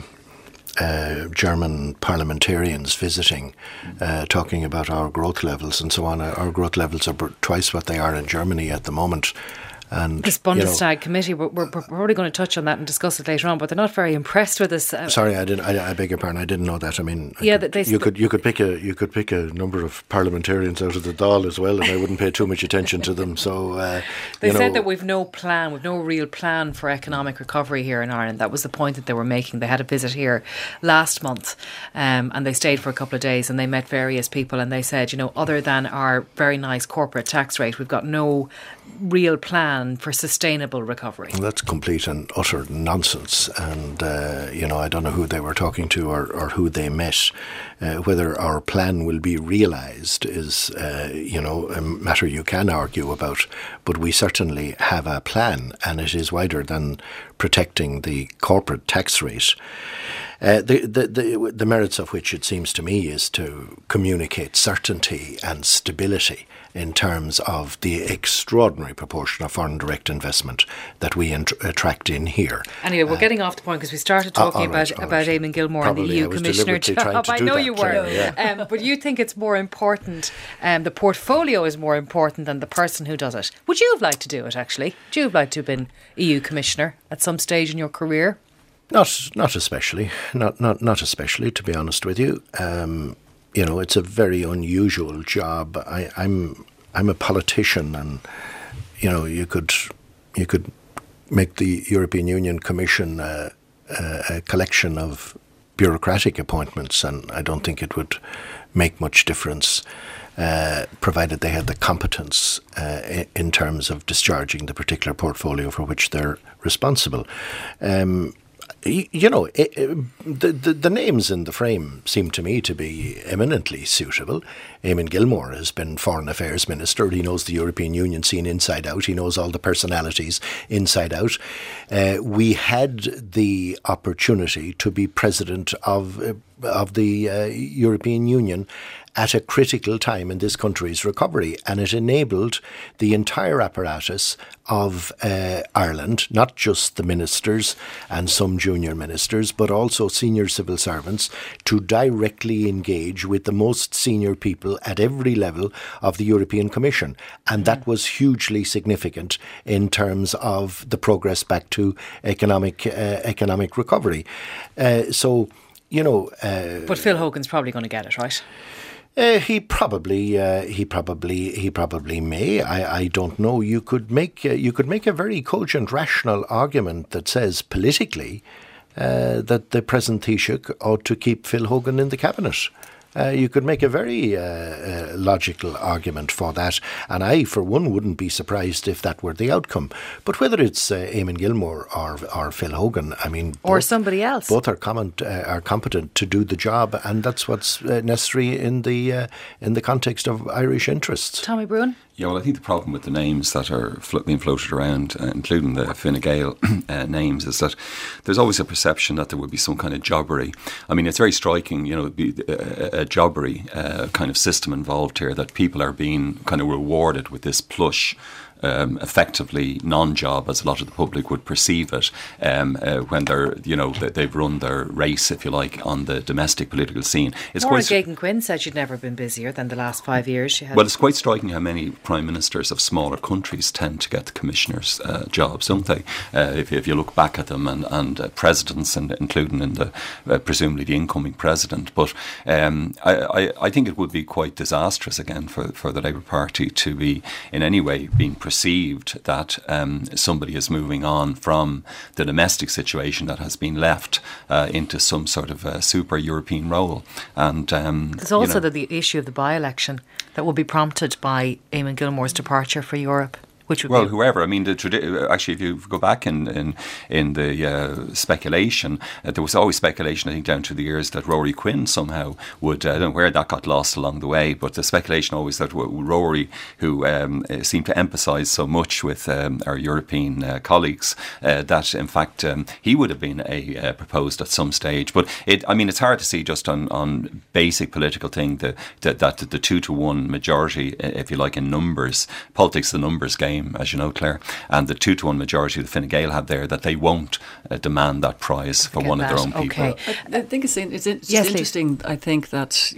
Speaker 6: German parliamentarians visiting, talking about our growth levels and so on. Our growth levels are twice what they are in Germany at the moment. And
Speaker 1: this Bundestag committee, we're probably going to touch on that and discuss it later on, but they're not very impressed with us.
Speaker 6: Sorry, I beg your pardon. I didn't know that. I mean,
Speaker 1: you
Speaker 6: could pick a number of parliamentarians out of the Dáil as well, and I wouldn't pay too much attention to them. So
Speaker 1: they said that we've no real plan for economic recovery here in Ireland. That was the point that they were making. They had a visit here last month, and they stayed for a couple of days, and they met various people, and they said, other than our very nice corporate tax rate, we've got no real plan for sustainable recovery.
Speaker 6: Well, that's complete and utter nonsense, and I don't know who they were talking to or who they met. Whether our plan will be realised is a matter you can argue about, but we certainly have a plan, and it is wider than protecting the corporate tax rate. The merits of which, it seems to me, is to communicate certainty and stability in terms of the extraordinary proportion of foreign direct investment that we attract in here.
Speaker 1: Anyway, we're getting off the point because we started talking about Eamon Gilmore and the EU Commissioner job. I know you were. Yeah. But you think it's more important, the portfolio is more important than the person who does it. Would you have liked to do it, actually? Would you have liked to have been EU Commissioner at some stage in your career?
Speaker 6: Not especially. Not especially, to be honest with you. It's a very unusual job. I'm a politician, and you could make the European Union Commission a collection of bureaucratic appointments, and I don't think it would make much difference, provided they had the competence in terms of discharging the particular portfolio for which they're responsible. The names in the frame seem to me to be eminently suitable. Eamon Gilmore has been Foreign Affairs Minister. He knows the European Union scene inside out. He knows all the personalities inside out. We had the opportunity to be President of the European Union at a critical time in this country's recovery, and it enabled the entire apparatus of Ireland, not just the ministers and some junior ministers, but also senior civil servants, to directly engage with the most senior people at every level of the European Commission. And that was hugely significant in terms of the progress back to economic recovery. But
Speaker 1: Phil Hogan's probably going to get it, right?
Speaker 6: He probably may. I don't know. You could make a very cogent, rational argument that says politically, that the present Taoiseach ought to keep Phil Hogan in the cabinet. You could make a very logical argument for that, and I, for one, wouldn't be surprised if that were the outcome. But whether it's Eamon Gilmore or Phil Hogan, I mean,
Speaker 1: or somebody else,
Speaker 6: both are competent to do the job, and that's what's necessary in the context of Irish interests.
Speaker 1: Tommy Bruin.
Speaker 7: Yeah, well, I think the problem with the names that are being floated around, including the Fine Gael names, is that there's always a perception that there would be some kind of jobbery. I mean, it's very striking, a jobbery kind of system involved here, that people are being kind of rewarded with this plush, effectively non-job, as a lot of the public would perceive it, when they've run their race, if you like, on the domestic political scene.
Speaker 1: Maura Gagan-Quinn said she'd never been busier than the last 5 years.
Speaker 7: Well, it's quite striking how many prime ministers of smaller countries tend to get the commissioners' jobs, don't they? If you look back at them, and presidents, and including in the presumably the incoming president. But I think it would be quite disastrous again for the Labour Party to be in any way being perceived that somebody is moving on from the domestic situation that has been left into some sort of super European role. And
Speaker 1: there's also the issue of the by-election that will be prompted by Eamon Gilmore's departure for Europe.
Speaker 7: Whoever. I mean, actually, if you go back in the speculation, there was always speculation, I think, down through the years that Rory Quinn somehow would, I don't know where that got lost along the way, but the speculation always that Rory, who seemed to emphasise so much with our European colleagues, that in fact he would have been proposed at some stage. But it's hard to see just on basic political thing that the 2-1 majority, if you like, in numbers, politics, the numbers game, as you know, Claire, and the 2-1 majority the Fine Gael have there, that they won't demand that prize for one of their own people.
Speaker 9: I think it's interesting. I think that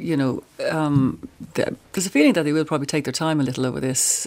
Speaker 9: there's a feeling that they will probably take their time a little over this.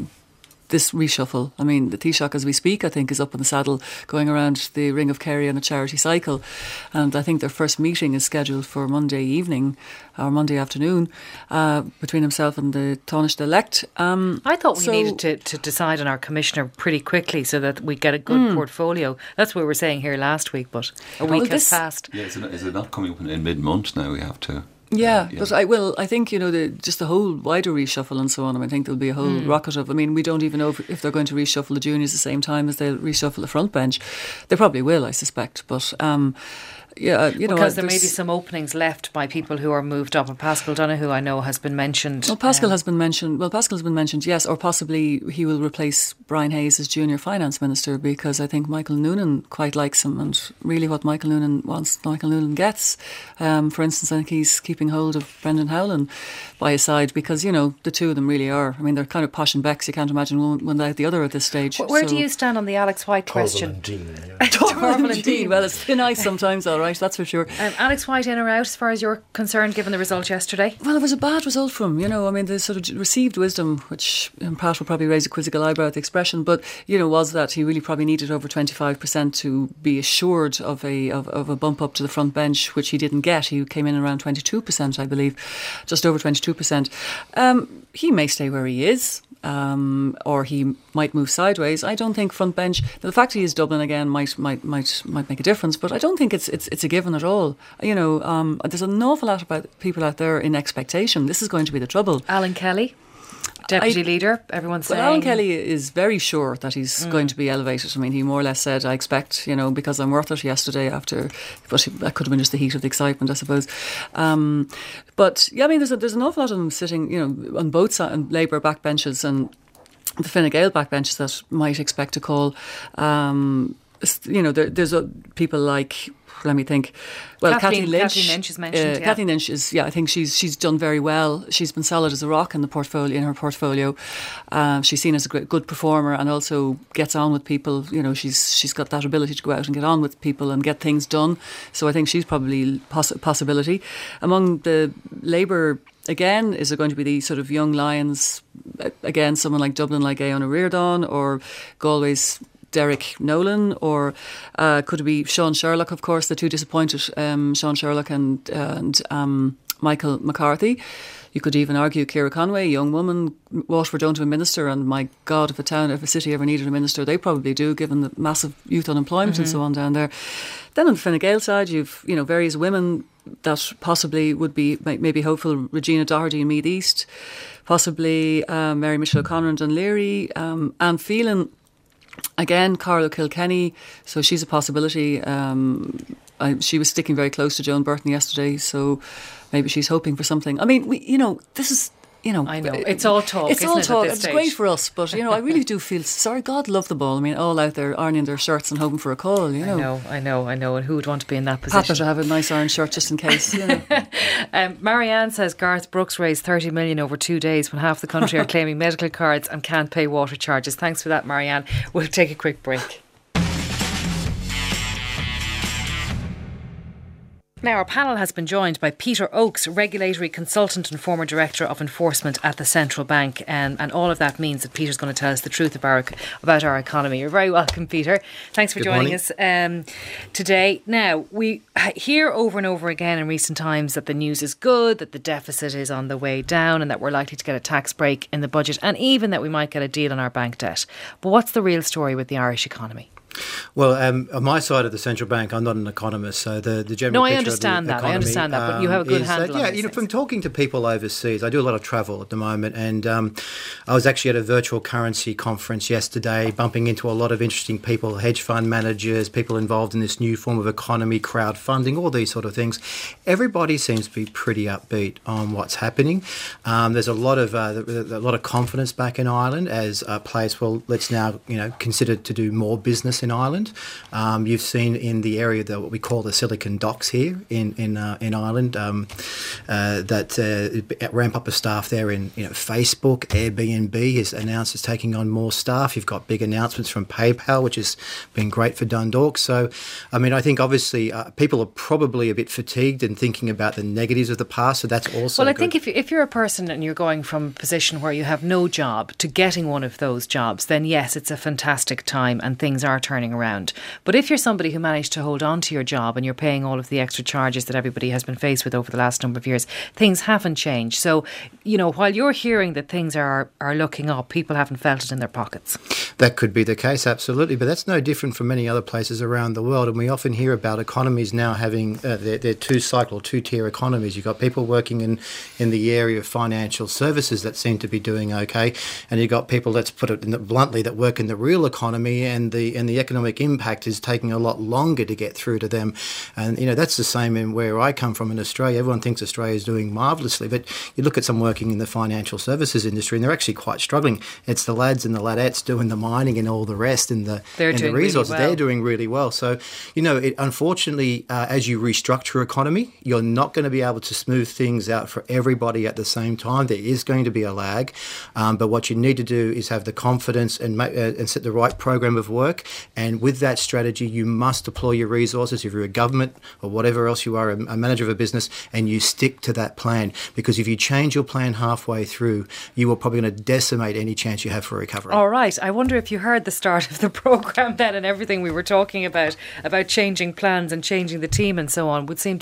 Speaker 9: This reshuffle. I mean, the Taoiseach, as we speak, I think, is up in the saddle going around the Ring of Kerry on a charity cycle. And I think their first meeting is scheduled for Monday evening or Monday afternoon between himself and the Taoiseach-elect.
Speaker 1: I thought we needed to decide on our commissioner pretty quickly so that we get a good portfolio. That's what we were saying here last week, but a week has passed.
Speaker 7: Yeah, is it not coming up in mid-month now? We have to...
Speaker 9: Yeah, but I think, just the whole wider reshuffle and so on, I think there'll be a whole rocket of, we don't even know if they're going to reshuffle the juniors the same time as they'll reshuffle the front bench. They probably will, I suspect, but...
Speaker 1: because there may be some openings left by people who are moved up, and Paschal Donoghue, I know, has been mentioned.
Speaker 9: Well, Paschal has been mentioned. Well, Paschal has been mentioned, yes, or possibly he will replace Brian Hayes as junior finance minister, because I think Michael Noonan quite likes him, and really what Michael Noonan wants, Michael Noonan gets. For instance, I think he's keeping hold of Brendan Howlin by his side, because the two of them really are. They're kind of posh and becks. You can't imagine one without the other at this stage.
Speaker 1: Where do you stand on the Alex White question?
Speaker 9: Torval and Dean. Well, it's thin ice sometimes, all right, that's for sure.
Speaker 1: Alex White in or out, as far as you're concerned, given the result yesterday?
Speaker 9: Well, it was a bad result from him. The sort of received wisdom, which Pat will probably raise a quizzical eyebrow at the expression, but was that he really probably needed over 25% to be assured of a bump up to the front bench, which he didn't get. He came in around 22%, I believe, just over 22%. He may stay where he is. Or he might move sideways. I don't think front bench. The fact he is Dublin again might make a difference, but I don't think it's a given at all. There's an awful lot about people out there in expectation. This is going to be the trouble.
Speaker 1: Alan Kelly, Deputy Leader, everyone's saying.
Speaker 9: Well, Alan Kelly is very sure that he's going to be elevated. He more or less said, I expect, because I'm worth it yesterday but that could have been just the heat of the excitement, I suppose. But, yeah, there's an awful lot of them sitting, on both sides, on Labour backbenches and the Fine Gael backbenches that might expect a call. There's people like... Let me think. Well, Kathleen Lynch
Speaker 1: is mentioned.
Speaker 9: Kathleen Lynch is, I think she's done very well. She's been solid as a rock in her portfolio. She's seen as a good performer, and also gets on with people. She's got that ability to go out and get on with people and get things done. So I think she's probably a possibility. Among the Labour, again, is it going to be the sort of young lions? Again, someone like Dublin, like Aona Reardon, or Galway's Derek Nolan, or could it be Sean Sherlock, of course, the two disappointed Sean Sherlock and Michael McCarthy. You could even argue Ciara Conway, a young woman, Waterford don't have a minister, and my God, if a city ever needed a minister, they probably do, given the massive youth unemployment and so on down there. Then on the Fine Gael side, you've various women that possibly would be maybe hopeful. Regina Doherty in Meath East, possibly Mary Michelle O'Connor and Dunleary, Anne Phelan. Again, Carla Kilkenny, so she's a possibility. She was sticking very close to Joan Burton yesterday, so maybe she's hoping for something. I mean, this is...
Speaker 1: I know. It's all talk,
Speaker 9: It's all talk. It's
Speaker 1: stage?
Speaker 9: Great for us, but, I really do feel sorry. God love the ball. I mean, all out there ironing their shirts and hoping for a call,
Speaker 1: I know. And who would want to be in that position?
Speaker 9: Papa to have a nice orange shirt just in case,
Speaker 1: Marianne says Garth Brooks raised 30 million over 2 days when half the country are claiming medical cards and can't pay water charges. Thanks for that, Marianne. We'll take a quick break. Now, our panel has been joined by Peter Oakes, regulatory consultant and former director of enforcement at the Central Bank, and all of that means that Peter's going to tell us the truth about our economy. You're very welcome, Peter. Thanks for joining us today. Now, we hear over and over again in recent times that the news is good, that the deficit is on the way down, and that we're likely to get a tax break in the budget, and even that we might get a deal on our bank debt. But what's the real story with the Irish economy?
Speaker 10: Well, on my side of the central bank, I'm not an economist, so the general picture
Speaker 1: I understand
Speaker 10: of the economy,
Speaker 1: but you have a good handle on these
Speaker 10: from talking to people overseas, I do a lot of travel at the moment, and I was actually at a virtual currency conference yesterday, bumping into a lot of interesting people, hedge fund managers, people involved in this new form of economy, crowdfunding, all these sort of things. Everybody seems to be pretty upbeat on what's happening. There's a lot of confidence back in Ireland as a place. Well, let's now consider to do more business in Ireland. You've seen in the area what we call the Silicon Docks here in Ireland that ramp up the staff there. In Facebook, Airbnb has announced it's taking on more staff. You've got big announcements from PayPal, which has been great for Dundalk. So, I mean, I think obviously people are probably a bit fatigued and thinking about the negatives of the past. So that's also
Speaker 1: well. I think if you're a person and you're going from a position where you have no job to getting one of those jobs, then yes, it's a fantastic time and things are turning around. But if you're somebody who managed to hold on to your job and you're paying all of the extra charges that everybody has been faced with over the last number of years, things haven't changed. So, while you're hearing that things are looking up, people haven't felt it in their pockets.
Speaker 10: That could be the case, absolutely. But that's no different from many other places around the world. And we often hear about economies now having their two-tier economies. You've got people working in the area of financial services that seem to be doing okay. And you've got people, let's put it bluntly, that work in the real economy, and the economic impact is taking a lot longer to get through to them. And, that's the same in where I come from in Australia. Everyone thinks Australia is doing marvellously, but you look at some working in the financial services industry and they're actually quite struggling. It's the lads and the ladettes doing the mining and all the rest and the resources. Really well. They're doing really well. So, unfortunately, as you restructure economy, you're not going to be able to smooth things out for everybody at the same time. There is going to be a lag. But what you need to do is have the confidence and set the right program of work. And with that strategy, you must deploy your resources. If you're a government or whatever else you are, a manager of a business, and you stick to that plan. Because if you change your plan halfway through, you are probably going to decimate any chance you have for recovery.
Speaker 1: All right. I wonder if you heard the start of the programme then, and everything we were talking about changing plans and changing the team and so on, would seem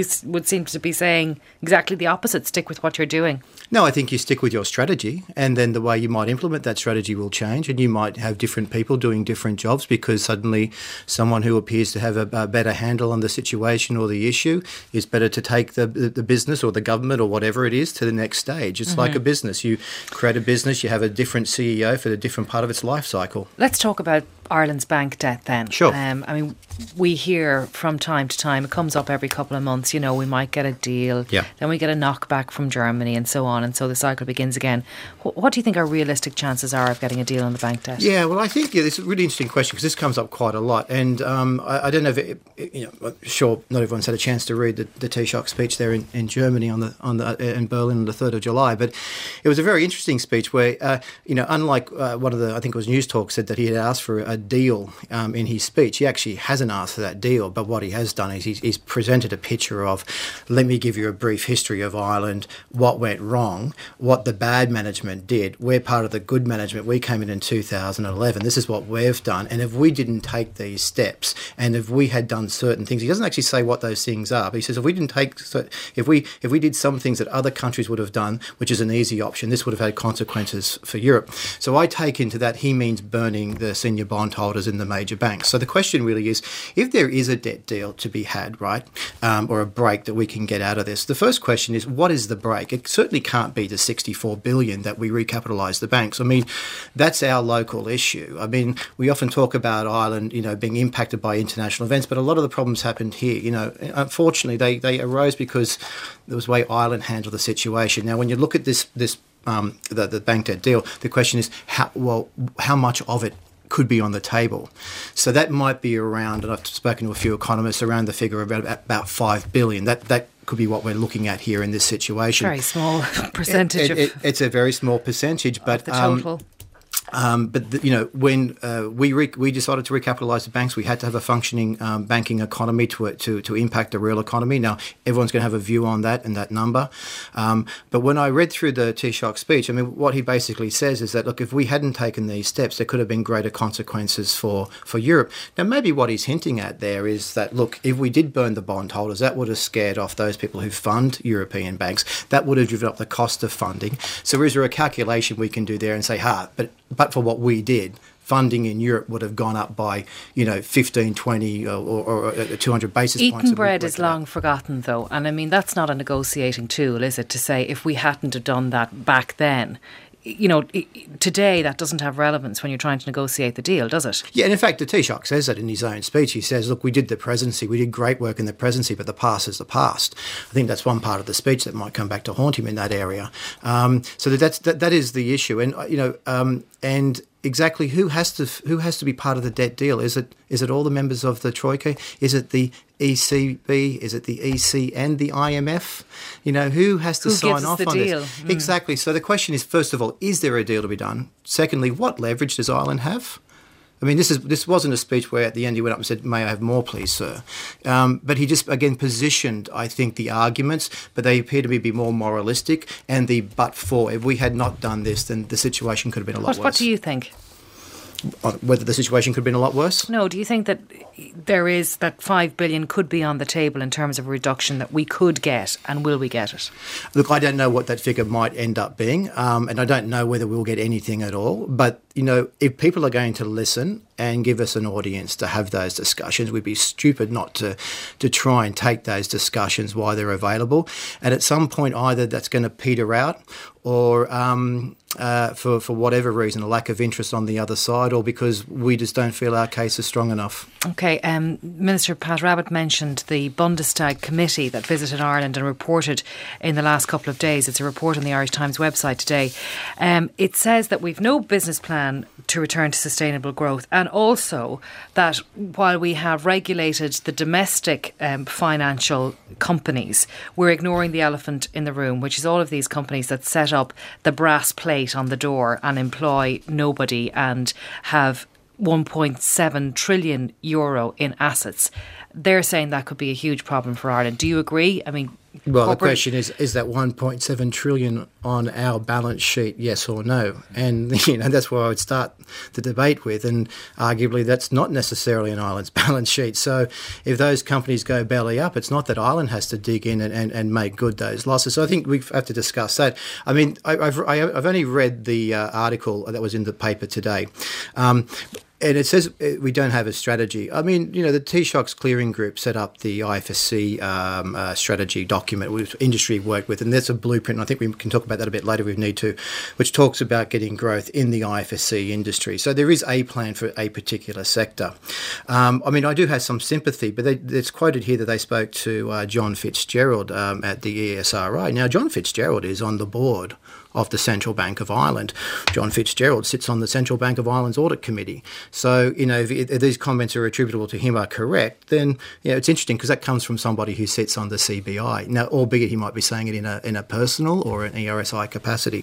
Speaker 1: to be saying exactly the opposite. Stick with what you're doing.
Speaker 10: No, I think you stick with your strategy, and then the way you might implement that strategy will change, and you might have different people doing different jobs because suddenly someone who appears to have a better handle on the situation or the issue is better to take the business or the government or whatever it is to the next stage. It's like a business. You create a business, you have a different CEO for a different part of its life cycle.
Speaker 1: Let's talk about Ireland's bank debt then.
Speaker 10: Sure.
Speaker 1: We hear from time to time, it comes up every couple of months, we might get a deal, then we get a knockback from Germany and so on, and so the cycle begins again. What do you think our realistic chances are of getting a deal on the bank debt?
Speaker 10: Yeah, well, I think this is a really interesting question because this comes up quite a lot, and I don't know if I'm sure not everyone's had a chance to read the Taoiseach speech there in Germany in Berlin on the 3rd of July, but it was a very interesting speech where unlike one of the, I think it was News Talk, said that he had asked for a deal in his speech. He actually hasn't asked for that deal, but what he has done is he's presented a picture of, let me give you a brief history of Ireland, what went wrong, what the bad management did. We're part of the good management. We came in 2011. This is what we've done. And if we didn't take these steps, and if we had done certain things, he doesn't actually say what those things are, but he says if we didn't take, if we did some things that other countries would have done, which is an easy option, this would have had consequences for Europe. So I take into that he means burning the senior bondholders in the major banks. So the question really is, if there is a debt deal to be had, right, or a break that we can get out of this, the first question is, what is the break? It certainly can't be the 64 billion that we recapitalise the banks. I mean, that's our local issue. I mean, we often talk about Ireland, being impacted by international events, but a lot of the problems happened here. Unfortunately, they arose because there was the way Ireland handled the situation. Now, when you look at the bank debt deal, the question is how much of it could be on the table. So that might be around, and I've spoken to a few economists, around the figure of about 5 billion. That could be what we're looking at here in this situation.
Speaker 1: Very small percentage.
Speaker 10: It's a very small percentage, but
Speaker 1: the total.
Speaker 10: When we decided to recapitalise the banks, we had to have a functioning banking economy to impact the real economy. Now, everyone's going to have a view on that and that number. But when I read through the Taoiseach speech, I mean, what he basically says is that, look, if we hadn't taken these steps, there could have been greater consequences for Europe. Now, maybe what he's hinting at there is that, look, if we did burn the bondholders, that would have scared off those people who fund European banks. That would have driven up the cost of funding. So is there a calculation we can do there and say, but for what we did, funding in Europe would have gone up by, 15, 20 or 200 basis points.
Speaker 1: Eaten bread is long forgotten, though. And I mean, that's not a negotiating tool, is it? To say if we hadn't have done that back then, today that doesn't have relevance when you're trying to negotiate the deal, does it?
Speaker 10: Yeah, and in fact, the Taoiseach says that in his own speech. He says, look, we did the presidency, we did great work in the presidency, but the past is the past. I think that's one part of the speech that might come back to haunt him in that area. So that is the issue. And, and exactly who has to be part of the debt deal? Is it all the members of the Troika? Is it the ECB? Is it the EC and the IMF? Who has to sign off on this? Exactly. So the question is, first of all, is there a deal to be done? Secondly, what leverage does Ireland have? I mean, this wasn't a speech where at the end he went up and said, "May I have more, please, sir?" But he just, again, positioned, I think, the arguments, but they appear to be more moralistic. And if we had not done this, then the situation could have been a lot worse.
Speaker 1: What do you think?
Speaker 10: Whether the situation could have been a lot worse?
Speaker 1: No, do you think that that 5 billion could be on the table in terms of a reduction that we could get, and will we get it?
Speaker 10: Look, I don't know what that figure might end up being, and I don't know whether we'll get anything at all. But, if people are going to listen and give us an audience to have those discussions, we'd be stupid not to try and take those discussions while they're available. And at some point, either that's going to peter out, or for whatever reason, a lack of interest on the other side, or because we just don't feel our case is strong enough.
Speaker 1: OK, Minister Pat Rabbitte mentioned the Bundestag committee that visited Ireland and reported in the last couple of days. It's a report on the Irish Times website today. It says that we've no business plan to return to sustainable growth, and also that while we have regulated the domestic financial companies, we're ignoring the elephant in the room, which is all of these companies that set up the brass plate on the door and employ nobody and have 1.7 trillion euro in assets. They're saying that could be a huge problem for Ireland. Do you agree? I mean,
Speaker 10: well, the question is that 1.7 trillion on our balance sheet, yes or no? And, that's where I would start the debate with, and arguably that's not necessarily on Ireland's balance sheet. So if those companies go belly up, it's not that Ireland has to dig in and make good those losses. So I think we have to discuss that. I mean, I've only read the article that was in the paper today. And it says we don't have a strategy. I mean, the Taoiseach's clearing group set up the IFSC strategy document, which industry worked with, and that's a blueprint, and I think we can talk about that a bit later if we need to, which talks about getting growth in the IFSC industry. So there is a plan for a particular sector. I mean, I do have some sympathy, but it's quoted here that they spoke to John Fitzgerald at the ESRI. Now, John Fitzgerald is on the board of the Central Bank of Ireland. John Fitzgerald sits on the Central Bank of Ireland's Audit Committee. So, if these comments are attributable to him are correct, then it's interesting because that comes from somebody who sits on the CBI. Now, albeit he might be saying it in a personal or an ERSI capacity.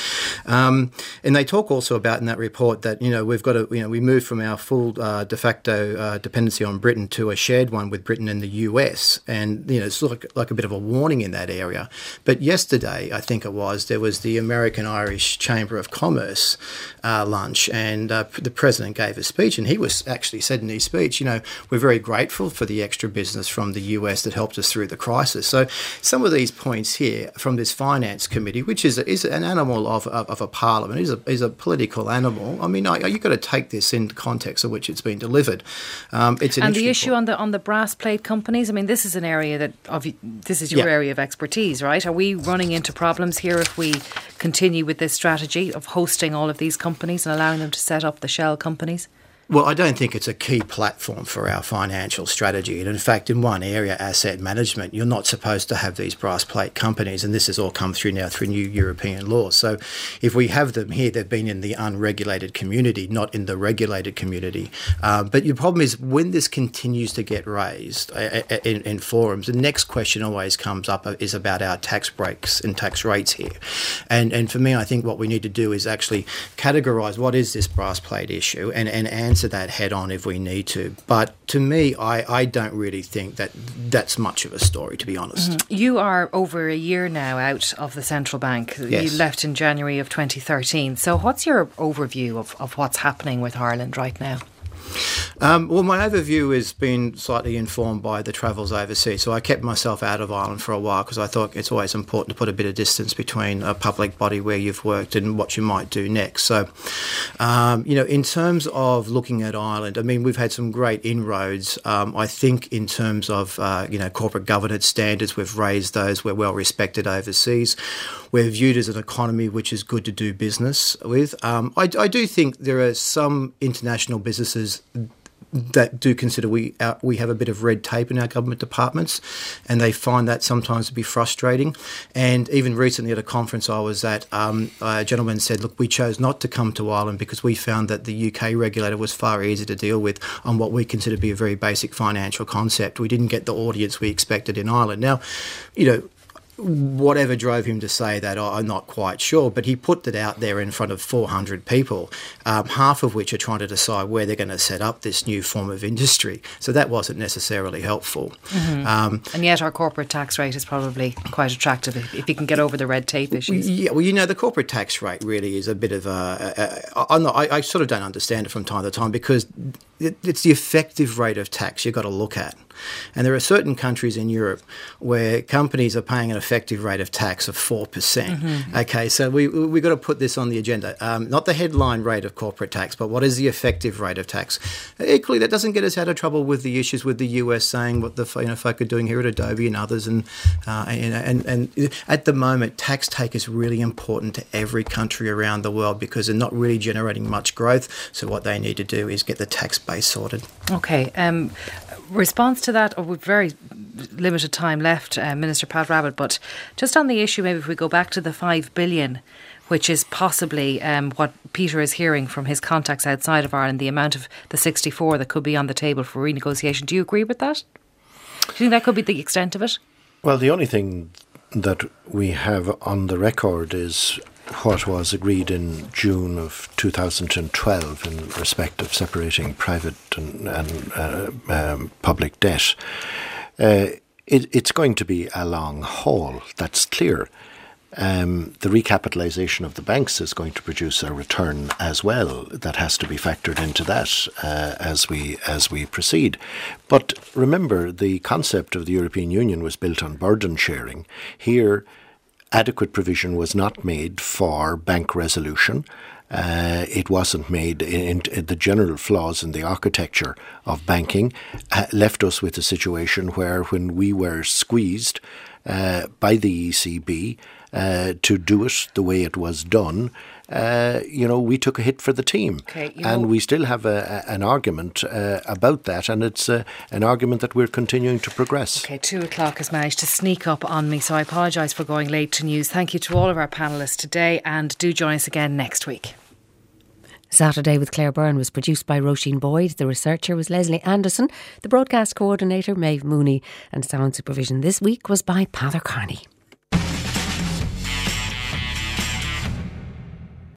Speaker 10: And they talk also about in that report that, we've got to, we moved from our full de facto dependency on Britain to a shared one with Britain and the US. And, it's like a bit of a warning in that area. But yesterday, I think there was the American-Irish Chamber of Commerce lunch, and the President gave a speech, and he was actually said in his speech, we're very grateful for the extra business from the US that helped us through the crisis. So some of these points here from this Finance Committee, which is an animal of a parliament, is a political animal. I mean, you've got to take this in the context of which it's been delivered. It's an
Speaker 1: the issue on the brass plate companies. I mean, this is an area this is your area of expertise, right? Are we running into problems here if we continue with this strategy of hosting all of these companies and allowing them to set up the shell companies?
Speaker 10: Well, I don't think it's a key platform for our financial strategy. And in fact, in one area, asset management, you're not supposed to have these brass plate companies. And this has all come through now through new European law. So if we have them here, they've been in the unregulated community, not in the regulated community. But the problem is when this continues to get raised in forums, the next question always comes up is about our tax breaks and tax rates here. And for me, I think what we need to do is actually categorise what is this brass plate issue and answer that head on if we need to. But to me, I don't really think that's much of a story, to be honest.
Speaker 1: Mm-hmm. You are over a year now out of the central bank.
Speaker 10: Yes.
Speaker 1: You left in January of 2013. So what's your overview of what's happening with Ireland right now?
Speaker 10: Well, my overview has been slightly informed by the travels overseas. So I kept myself out of Ireland for a while because I thought it's always important to put a bit of distance between a public body where you've worked and what you might do next. So, in terms of looking at Ireland, I mean, we've had some great inroads. I think in terms of, corporate governance standards, we've raised those. We're well respected overseas. We're viewed as an economy which is good to do business with. I do think there are some international businesses that do consider we have a bit of red tape in our government departments, and they find that sometimes to be frustrating. And even recently at a conference I was at, a gentleman said, look, we chose not to come to Ireland because we found that the UK regulator was far easier to deal with on what we consider to be a very basic financial concept. We didn't get the audience we expected in Ireland. Now, whatever drove him to say that, I'm not quite sure, but he put that out there in front of 400 people, half of which are trying to decide where they're going to set up this new form of industry. So that wasn't necessarily helpful.
Speaker 1: Mm-hmm. And yet our corporate tax rate is probably quite attractive if you can get over the red tape issues.
Speaker 10: Yeah, well, the corporate tax rate really is a bit of I sort of don't understand it from time to time because it's the effective rate of tax you've got to look at. And there are certain countries in Europe where companies are paying an effective rate of tax of 4%. Mm-hmm. Okay, so we've got to put this on the agenda. Not the headline rate of corporate tax, but what is the effective rate of tax? Equally, that doesn't get us out of trouble with the issues with the US saying what the folk are doing here at Adobe and others. And at the moment, tax take is really important to every country around the world because they're not really generating much growth. So what they need to do is get the tax base sorted.
Speaker 1: Okay. Response to that, with very limited time left, Minister Pat Rabbitte, but just on the issue, maybe if we go back to the $5 billion, which is possibly what Peter is hearing from his contacts outside of Ireland, the amount of the 64 that could be on the table for renegotiation. Do you agree with that? Do you think that could be the extent of it?
Speaker 6: Well, the only thing that we have on the record is what was agreed in June of 2012 in respect of separating private and public debt. It's going to be a long haul, that's clear. The recapitalisation of the banks is going to produce a return as well that has to be factored into that as we proceed. But remember, the concept of the European Union was built on burden sharing. Here, adequate provision was not made for bank resolution. It wasn't made in the general flaws in the architecture of banking, left us with a situation where when we were squeezed by the ECB to do it the way it was done, we took a hit for the team. And we still have an argument about that, and it's an argument that we're continuing to progress.
Speaker 1: OK, 2 o'clock has managed to sneak up on me, so I apologise for going late to news. Thank you to all of our panellists today, and do join us again next week.
Speaker 11: Saturday with Claire Byrne was produced by Roisin Boyd. The researcher was Leslie Anderson. The broadcast coordinator, Maeve Mooney. And sound supervision this week was by Pather Carney.